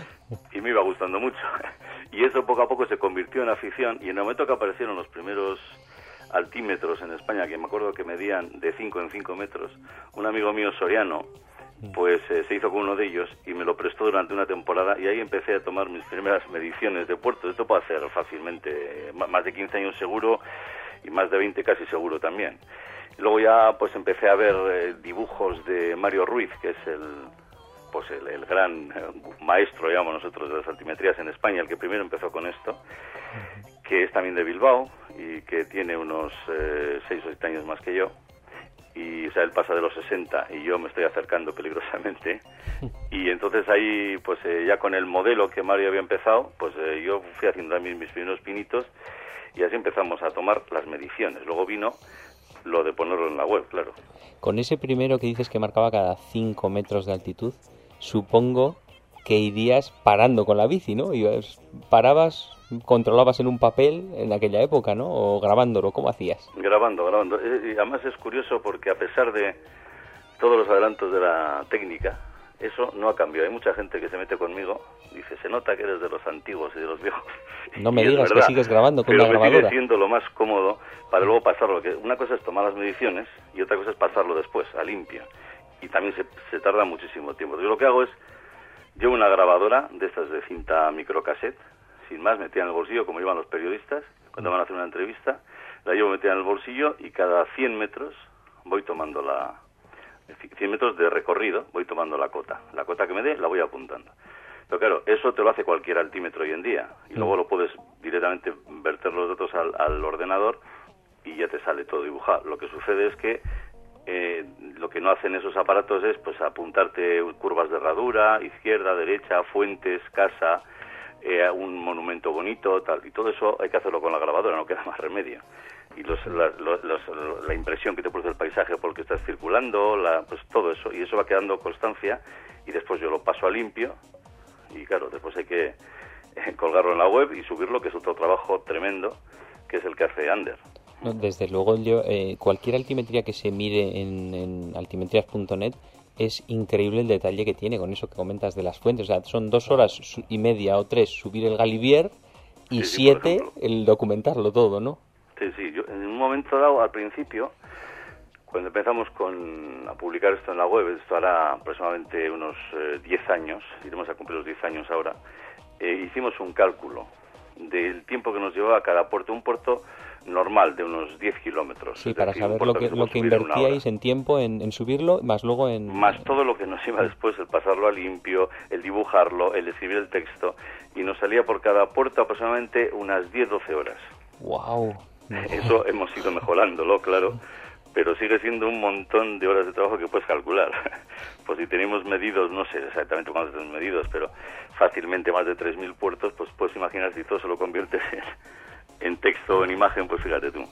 y me iba gustando mucho. Y eso poco a poco se convirtió en afición, y en el momento que aparecieron los primeros altímetros en España, que me acuerdo que medían de cinco en cinco metros, un amigo mío soriano, pues eh, se hizo con uno de ellos y me lo prestó durante una temporada, y ahí empecé a tomar mis primeras mediciones de puertos. Esto puede hacer fácilmente más de quince años seguro, y más de veinte casi seguro también. Luego ya pues empecé a ver eh, dibujos de Mario Ruiz, que es el pues el, el gran eh, maestro, digamos nosotros, de las altimetrías en España, el que primero empezó con esto, que es también de Bilbao y que tiene unos eh, seis o siete años más que yo. Y o sea, él pasa de los sesenta y yo me estoy acercando peligrosamente. Y entonces ahí, pues eh, ya con el modelo que Mario había empezado, pues eh, yo fui haciendo también mis primeros pinitos, y así empezamos a tomar las mediciones. Luego vino lo de ponerlo en la web, claro. Con ese primero que dices que marcaba cada cinco metros de altitud, supongo que irías parando con la bici, ¿no? Ibas, parabas, controlabas en un papel en aquella época, ¿no? O grabándolo, ¿cómo hacías? Grabando, grabando. Y además es curioso porque a pesar de todos los adelantos de la técnica, eso no ha cambiado. Hay mucha gente que se mete conmigo, dice, se nota que eres de los antiguos y de los viejos. No me digas que sigues grabando con la grabadora. Pero me sigue siendo lo más cómodo para luego pasarlo. Que una cosa es tomar las mediciones y otra cosa es pasarlo después, a limpio. Y también se, se tarda muchísimo tiempo. Yo lo que hago es, llevo una grabadora de estas de cinta microcassette, sin más, metida en el bolsillo, como llevan los periodistas cuando van a hacer una entrevista. La llevo metida en el bolsillo y cada cien metros voy tomando la... cien metros de recorrido, voy tomando la cota. La cota que me dé, la voy apuntando. Pero claro, eso te lo hace cualquier altímetro hoy en día. Y luego lo puedes directamente verter los datos al, al ordenador y ya te sale todo dibujado. Lo que sucede es que eh, lo que no hacen esos aparatos es pues apuntarte curvas de herradura, izquierda, derecha, fuentes, casa, eh, un monumento bonito, tal. Y todo eso hay que hacerlo con la grabadora, no queda más remedio. Y los, la, los, los, la impresión que te produce el paisaje por el que estás circulando, la, pues todo eso, y eso va quedando constancia, y después yo lo paso a limpio, y claro, después hay que eh, colgarlo en la web y subirlo, que es otro trabajo tremendo, que es el que hace Ander. No, desde luego, yo eh, cualquier altimetría que se mire en, en altimetrías punto net es increíble el detalle que tiene con eso que comentas de las fuentes. O sea, son dos horas y media o tres subir el Galibier y sí, siete sí, el documentarlo todo, ¿no? Sí, sí, yo en un momento dado, al principio, cuando empezamos con a publicar esto en la web, esto hará aproximadamente unos eh, diez años, iremos a cumplir los diez años ahora, eh, hicimos un cálculo del tiempo que nos llevaba cada puerto, un puerto normal de unos diez kilómetros. Sí, para decir, saber lo que, que lo que invertíais en, en tiempo en, en subirlo, más luego en... Más todo lo que nos iba después, el pasarlo a limpio, el dibujarlo, el escribir el texto, y nos salía por cada puerto aproximadamente unas diez doce horas. ¡Wow! Eso hemos ido mejorándolo, claro, pero sigue siendo un montón de horas de trabajo que puedes calcular. Pues si tenemos medidos, no sé exactamente cuántos tenemos medidos, pero fácilmente más de tres mil puertos, pues puedes imaginar si todo se lo conviertes en, en texto o en imagen, pues fíjate tú.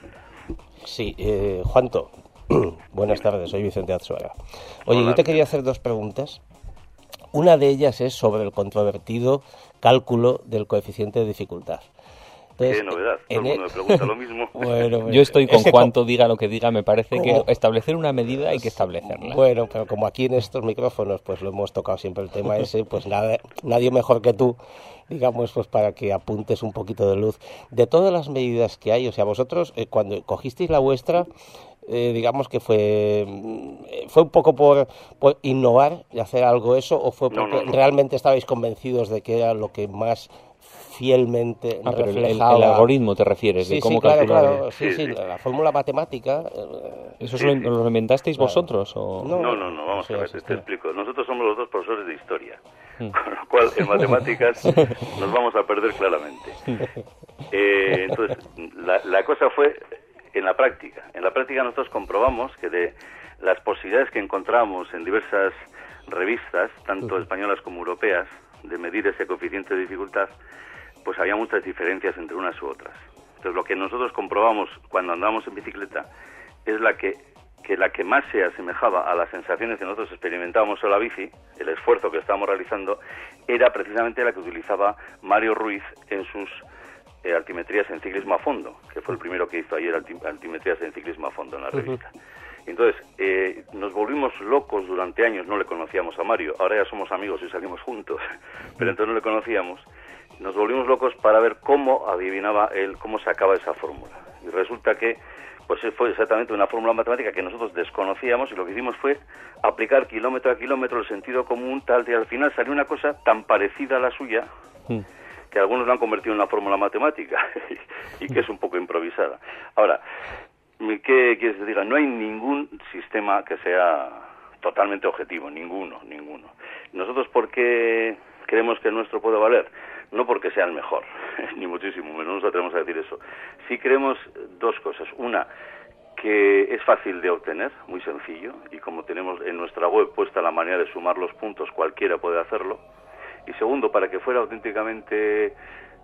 Sí, eh, Juanto, buenas tardes, soy Vicente Atsuaga. Oye, Hola. Yo te quería hacer dos preguntas. Una de ellas es sobre el controvertido cálculo del coeficiente de dificultad. Entonces, qué novedad, todo el mundo me pregunta lo mismo. Bueno, yo estoy con Juanto, diga lo que diga, me parece como... que establecer una medida hay que establecerla. Bueno, pero como aquí en estos micrófonos pues lo hemos tocado siempre el tema ese, pues nada, nadie mejor que tú, digamos, pues para que apuntes un poquito de luz. De todas las medidas que hay, o sea, vosotros eh, cuando cogisteis la vuestra, eh, digamos que fue fue un poco por, por innovar y hacer algo eso, o fue porque no, no, no. realmente estabais convencidos de que era lo que más fielmente ah, pero reflejaba... el, el algoritmo te refieres, sí, de cómo sí, claro, calcular... claro, sí, sí, sí, la fórmula matemática... ¿Eso sí, lo, sí. lo inventasteis claro. vosotros? O... No, no, no, vamos sí, a ver, sí, te sí. explico. Nosotros somos los dos profesores de historia, mm. con lo cual en matemáticas nos vamos a perder claramente. Eh, entonces, la, la cosa fue en la práctica. En la práctica nosotros comprobamos que de las posibilidades que encontramos en diversas revistas, tanto españolas como europeas, de medir ese coeficiente de dificultad, pues había muchas diferencias entre unas u otras. Entonces, lo que nosotros comprobamos cuando andamos en bicicleta es la que, que la que más se asemejaba a las sensaciones que nosotros experimentábamos en la bici, el esfuerzo que estábamos realizando, era precisamente la que utilizaba Mario Ruiz en sus eh, altimetrías en ciclismo a fondo, que fue el primero que hizo ayer alti- altimetrías en ciclismo a fondo en la revista. Uh-huh. Entonces, eh, nos volvimos locos durante años, no le conocíamos a Mario, ahora ya somos amigos y salimos juntos, pero entonces no le conocíamos. Nos volvimos locos para ver cómo adivinaba él, cómo sacaba esa fórmula. Y resulta que pues fue exactamente una fórmula matemática que nosotros desconocíamos, y lo que hicimos fue aplicar kilómetro a kilómetro el sentido común, tal, y al final salió una cosa tan parecida a la suya, mm. que algunos la han convertido en una fórmula matemática, y que es un poco improvisada. Ahora, ¿qué quieres que diga? No hay ningún sistema que sea totalmente objetivo, ninguno, ninguno. Nosotros, ¿por qué creemos que el nuestro puede valer? No porque sea el mejor, ni muchísimo menos, no nos atrevemos a decir eso. Sí creemos dos cosas. Una, que es fácil de obtener, muy sencillo, y como tenemos en nuestra web puesta la manera de sumar los puntos, cualquiera puede hacerlo. Y segundo, para que fuera auténticamente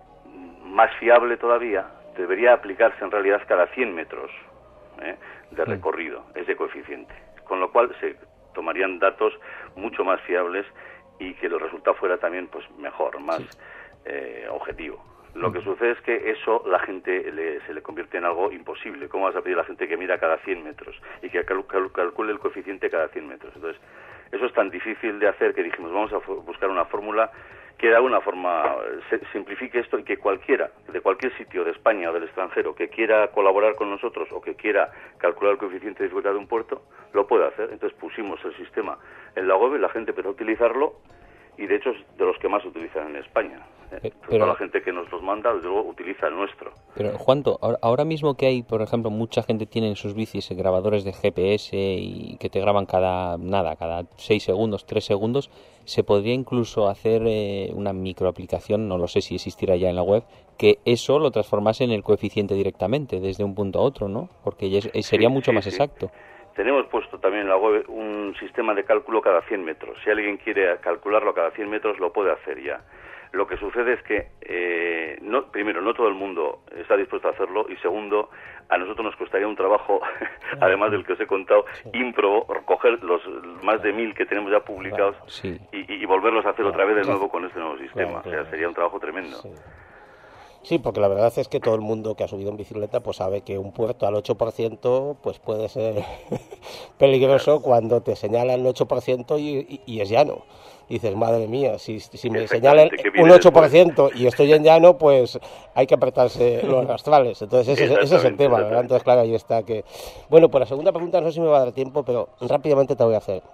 más fiable todavía, debería aplicarse en realidad cada cien metros ¿eh? de recorrido, ese coeficiente. Con lo cual se tomarían datos mucho más fiables y que el resultado fuera también pues mejor, más... Sí. Eh, objetivo. Lo que sucede es que eso la gente le, se le convierte en algo imposible. ¿Cómo vas a pedir a la gente que mira cada cien metros y que cal, cal, calcule el coeficiente cada cien metros? Entonces, eso es tan difícil de hacer que dijimos, vamos a buscar una fórmula que de alguna forma se simplifique esto y que cualquiera, de cualquier sitio de España o del extranjero, que quiera colaborar con nosotros o que quiera calcular el coeficiente de dificultad de un puerto, lo puede hacer. Entonces pusimos el sistema en la web y la gente empezó a utilizarlo, y de hecho es de los que más se utilizan en España. ¿eh? Pero la gente que nos los manda, desde luego, utiliza el nuestro. Pero, Juanto, ahora mismo que hay, por ejemplo, mucha gente tiene en sus bicis grabadores de G P S y que te graban cada, nada, cada seis segundos, tres segundos, se podría incluso hacer eh, una microaplicación, no lo sé si existirá ya en la web, que eso lo transformase en el coeficiente directamente, desde un punto a otro, ¿no? Porque ya es, sería sí, mucho sí, más sí. exacto. Tenemos puesto también en la web un sistema de cálculo cada cien metros. Si alguien quiere calcularlo cada cien metros, lo puede hacer ya. Lo que sucede es que, eh, no, primero, no todo el mundo está dispuesto a hacerlo, y segundo, a nosotros nos costaría un trabajo, además del que os he contado, sí. ímprobo, coger los más de mil que tenemos ya publicados sí. y, y volverlos a hacer otra vez de nuevo con este nuevo sistema. Claro, claro. O sea, sería un trabajo tremendo. Sí. Sí, porque la verdad es que todo el mundo que ha subido en bicicleta pues sabe que un puerto al ocho por ciento pues puede ser peligroso claro. cuando te señalan el ocho por ciento y, y, y es llano. Y dices, madre mía, si, si me señalan un ocho por ciento después. Y estoy en llano, pues hay que apretarse los rastrales. Entonces ese, ese es el tema, ¿verdad? Entonces claro, ahí está que... Bueno, pues la segunda pregunta no sé si me va a dar tiempo, pero rápidamente te voy a hacer...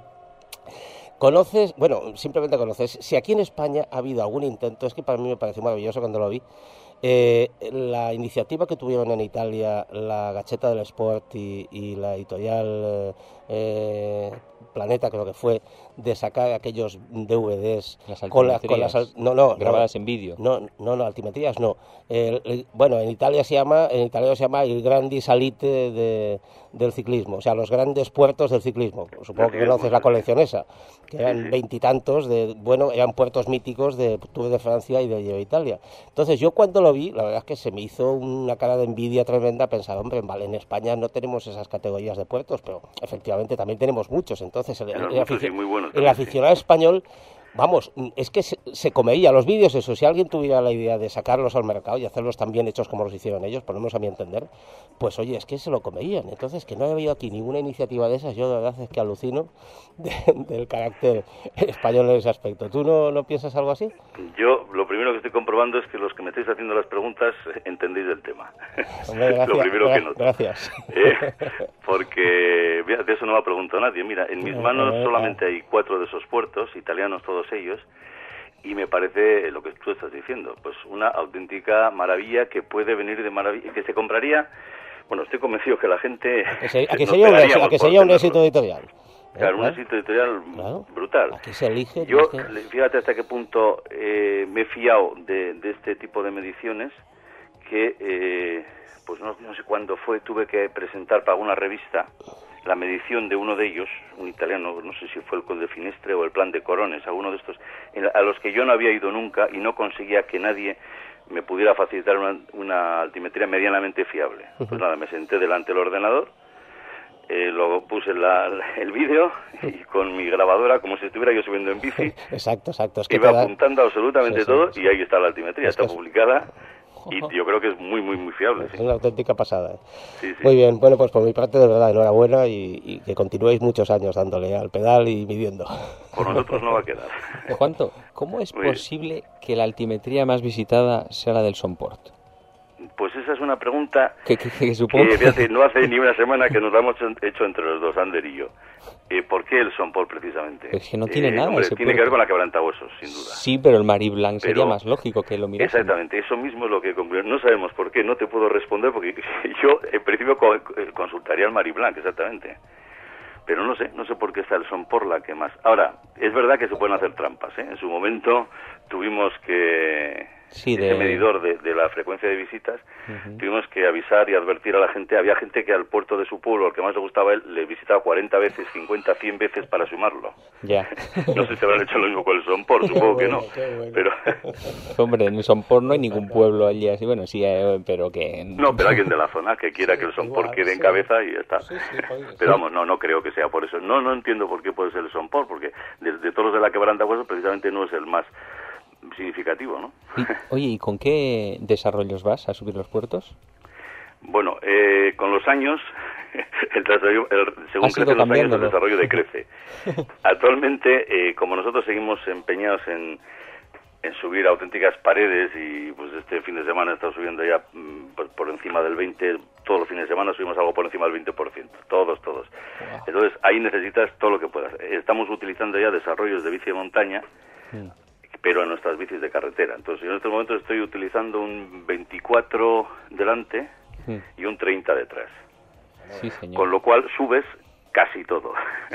¿Conoces, bueno, simplemente conoces, si aquí en España ha habido algún intento, es que para mí me pareció maravilloso cuando lo vi, eh, la iniciativa que tuvieron en Italia, la Gazzetta dello Sport y, y la editorial eh, Planeta, creo que fue, de sacar aquellos D V Ds las con, la, con las no, no, grabadas no, en vídeo. No, no, no, altimetrías no. El, el, bueno, en Italia se llama, en italiano se llama el grandi salite de, del ciclismo, o sea, los grandes puertos del ciclismo. Supongo que conoces la colección esa, que eran veintitantos de, bueno, eran puertos míticos de Tour de Francia y de, de Italia. Entonces yo cuando lo vi, la verdad es que se me hizo una cara de envidia tremenda pensar, hombre, vale, en España no tenemos esas categorías de puertos, pero efectivamente también tenemos muchos. Entonces el, el, afici- muy buenos, el aficionado sí. español, vamos, es que se, se comería los vídeos, eso. Si alguien tuviera la idea de sacarlos al mercado y hacerlos tan bien hechos como los hicieron ellos, por lo menos a mi entender, pues oye, es que se lo comerían. Entonces, que no haya habido aquí ninguna iniciativa de esas, yo de verdad es que alucino de, del carácter español en ese aspecto. ¿Tú no, no piensas algo así? Yo lo primero que estoy comprobando es que los que me estáis haciendo las preguntas entendéis del tema. Hombre, gracias, lo primero gra- que noto. Gracias. ¿Eh? Porque mira, de eso no me ha preguntado nadie. Mira, en mis manos solamente hay cuatro de esos puertos, italianos todos ellos, y me parece lo que tú estás diciendo, pues una auténtica maravilla que puede venir de maravilla, que se compraría. Bueno, estoy convencido que la gente... A que, se, a que sería, un, a que sería un éxito editorial. Claro, un éxito editorial claro. brutal. Aquí se elige... Yo, que... fíjate hasta qué punto eh, me he fiado de, de este tipo de mediciones, que, eh, pues no, no sé cuándo fue, tuve que presentar para una revista la medición de uno de ellos, un italiano, no sé si fue el Col de Finestre o el Plan de Corones, alguno de estos, a los que yo no había ido nunca y no conseguía que nadie me pudiera facilitar una, una altimetría medianamente fiable. Uh-huh. Pues nada, me senté delante del ordenador, eh, luego puse la, el vídeo y con mi grabadora, como si estuviera yo subiendo en bici, exacto, exacto. Es que iba da... apuntando absolutamente sí, todo sí, sí. Y ahí está la altimetría, es está que publicada. Y yo creo que es muy, muy, muy fiable. Es sí. una auténtica pasada. ¿eh? Sí, sí. Muy bien, bueno, pues por mi parte, de verdad, enhorabuena y, y que continuéis muchos años dándole al pedal y midiendo. Por nosotros no va a quedar. Juanto, ¿cómo es muy posible bien. que la altimetría más visitada sea la del Somport? Pues esa es una pregunta que, que, que, supongo... que fíjate, no hace ni una semana que nos la hemos hecho entre los dos, Ander y yo. Eh, ¿Por qué el Somport precisamente? Es que no tiene eh, nada. Hombre, ese tiene puerto. que ver con la quebrantahuesos, sin duda. Sí, pero el Marie Blanc pero, sería más lógico que lo mirase. Exactamente, eso mismo es lo que concluyo. No sabemos por qué, no te puedo responder porque yo en principio consultaría al Marie Blanc, exactamente. Pero no sé, no sé por qué está el Somport la que más. Ahora, es verdad que se pueden hacer trampas, ¿eh? En su momento tuvimos que... Sí, de... ese medidor de, de la frecuencia de visitas, uh-huh. tuvimos que avisar y advertir a la gente. Había gente que al puerto de su pueblo, al que más le gustaba a él, le visitaba cuarenta veces, cincuenta, cien veces para sumarlo. Ya. No sé si habrán hecho lo mismo con el Somport, supongo bueno, que no. Bueno. Pero... Hombre, en el Somport no hay ningún pueblo allí así, bueno, sí, eh, pero que... No, pero alguien de la zona que quiera sí, que el Somport quede en sí. cabeza y ya está. Sí, sí, pero vamos, no, no creo que sea por eso. No, no entiendo por qué puede ser el Somport, porque de, de todos los de la quebrantahuesos precisamente no es el más significativo, ¿no? Y, oye, ¿y con qué desarrollos vas a subir los puertos? Bueno, eh, con los años, el desarrollo, el, según crecen los años, el desarrollo decrece. Actualmente, eh, como nosotros seguimos empeñados en, en subir auténticas paredes y pues este fin de semana he estado subiendo ya por, por encima del veinte, todos los fines de semana subimos algo por encima del veinte por ciento, todos, todos. Wow. Entonces, ahí necesitas todo lo que puedas. Estamos utilizando ya desarrollos de bici de montaña, sí. pero en nuestras bicis de carretera. Entonces, yo en estos momentos estoy utilizando un veinticuatro delante sí. y un treinta detrás. Sí, señor. Con lo cual subes casi todo.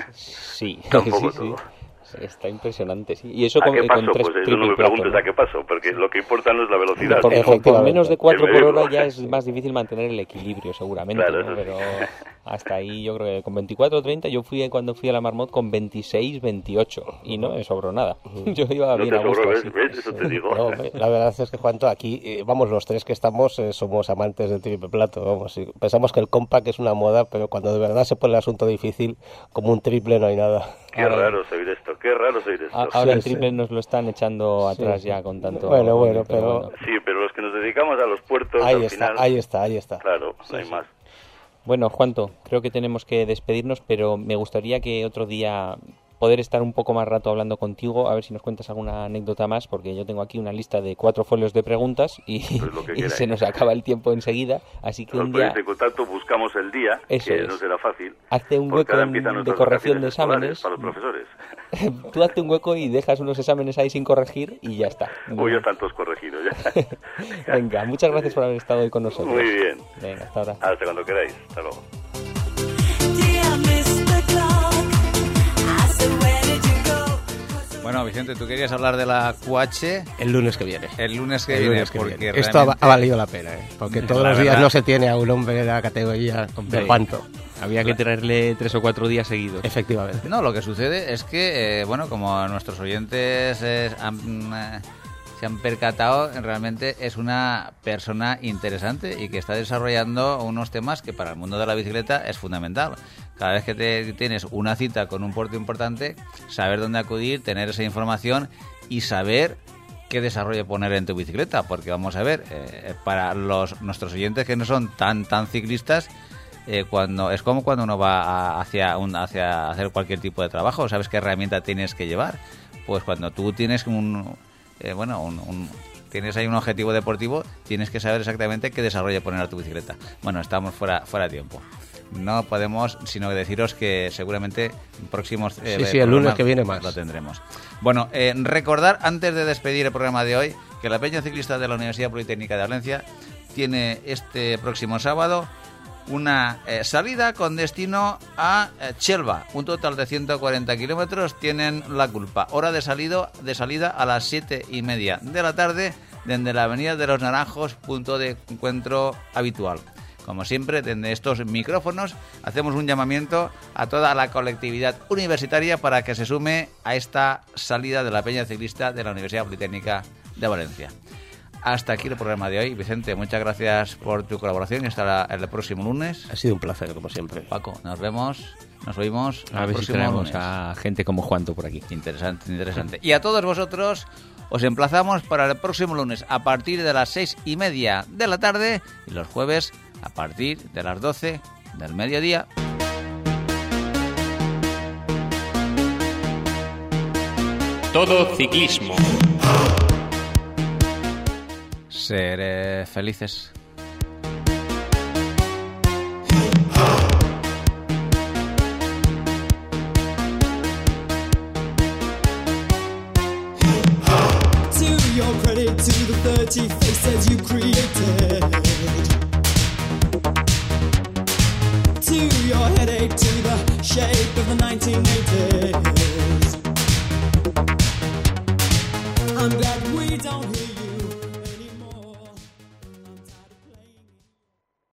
Sí, Tampoco sí, todo. Sí. Está impresionante, sí. ¿Y eso ¿A con, qué pasó? Con tres pues eso no me preguntes, ¿no? ¿A qué pasó? Porque lo que importa no es la velocidad. Por, sino por menos de cuatro por hora ya es más difícil mantener el equilibrio, seguramente. Claro, ¿no? sí. Pero hasta ahí yo creo que con veinticuatro o treinta, yo fui cuando fui a la Marmot con veintiséis veintiocho y no me sobró nada. Yo iba no bien te a gusto. Sobró, así. ¿ves? Eso te digo. No, la verdad es que, Juanto, aquí, eh, vamos, los tres que estamos eh, somos amantes del triple plato. Vamos, y pensamos que el compact es una moda, pero cuando de verdad se pone el asunto difícil, como un triple no hay nada. Qué ahora, raro oír esto, qué raro oír esto. Ahora sí, el triple sí. nos lo están echando atrás sí, ya con tanto... Bueno, bueno, pero... pero... Bueno. Sí, pero los que nos dedicamos a los puertos, ahí al está, final... ahí está, ahí está. Claro, sí, no hay sí. más. Bueno, Juanto, creo que tenemos que despedirnos, pero me gustaría que otro día poder estar un poco más rato hablando contigo, a ver si nos cuentas alguna anécdota más, porque yo tengo aquí una lista de cuatro folios de preguntas y, pues y se nos acaba el tiempo enseguida, así que nos un día... en contacto, buscamos el día, Eso que es. no será fácil. Hazte un hueco de corrección de exámenes. Para los profesores. Tú hazte un hueco y dejas unos exámenes ahí sin corregir y ya está. Uy, ya están todos corregidos. Ya. Venga, muchas gracias por haber estado hoy con nosotros. Muy bien. Venga, hasta ahora. Hasta cuando queráis. Hasta luego. Bueno, Vicente, tú querías hablar de la Q H el lunes que viene. El lunes que el viene, lunes que porque viene. Realmente... Esto ha, ha valido la pena, ¿eh? Porque todos la los días verdad... no se tiene a un hombre de la categoría de Juanto. Había que traerle tres o cuatro días seguidos. Efectivamente. No, lo que sucede es que, eh, bueno, como nuestros oyentes eh, han, eh, se han percatado, realmente es una persona interesante y que está desarrollando unos temas que para el mundo de la bicicleta es fundamental. Cada vez que te, tienes una cita con un puerto importante, saber dónde acudir, tener esa información y saber qué desarrollo poner en tu bicicleta. Porque vamos a ver, eh, para los nuestros oyentes que no son tan tan ciclistas, eh, cuando es como cuando uno va a, hacia, un, hacia hacer cualquier tipo de trabajo, sabes qué herramienta tienes que llevar. Pues cuando tú tienes un... Eh, bueno, un, un, tienes ahí un objetivo deportivo, tienes que saber exactamente qué desarrollo poner a tu bicicleta. Bueno, estamos fuera fuera de tiempo. No podemos sino deciros que seguramente próximos eh, sí, sí, el lunes que viene más lo tendremos. Bueno, eh, recordar antes de despedir el programa de hoy que la Peña Ciclista de la Universidad Politécnica de Valencia tiene este próximo sábado una eh, salida con destino a eh, Chelva, un total de ciento cuarenta kilómetros. Tienen la culpa. Hora de, salido, de salida a las siete y media de la tarde desde la Avenida de los Naranjos, punto de encuentro habitual. Como siempre, desde estos micrófonos hacemos un llamamiento a toda la colectividad universitaria para que se sume a esta salida de la Peña Ciclista de la Universidad Politécnica de Valencia. Hasta aquí el programa de hoy. Vicente, muchas gracias por tu colaboración y hasta la, el próximo lunes. Ha sido un placer, como siempre. Paco, nos vemos, nos oímos a el ver si próximo tenemos lunes. a gente como Juanto por aquí. Interesante, interesante. Y a todos vosotros os emplazamos para el próximo lunes a partir de las seis y media de la tarde y los jueves a partir de las doce del mediodía. Todo ciclismo. Seré felices. To your credit, to the thirty faces you created, to your headache, to the shape of the nineteen eighties. I'm glad we don't hear you.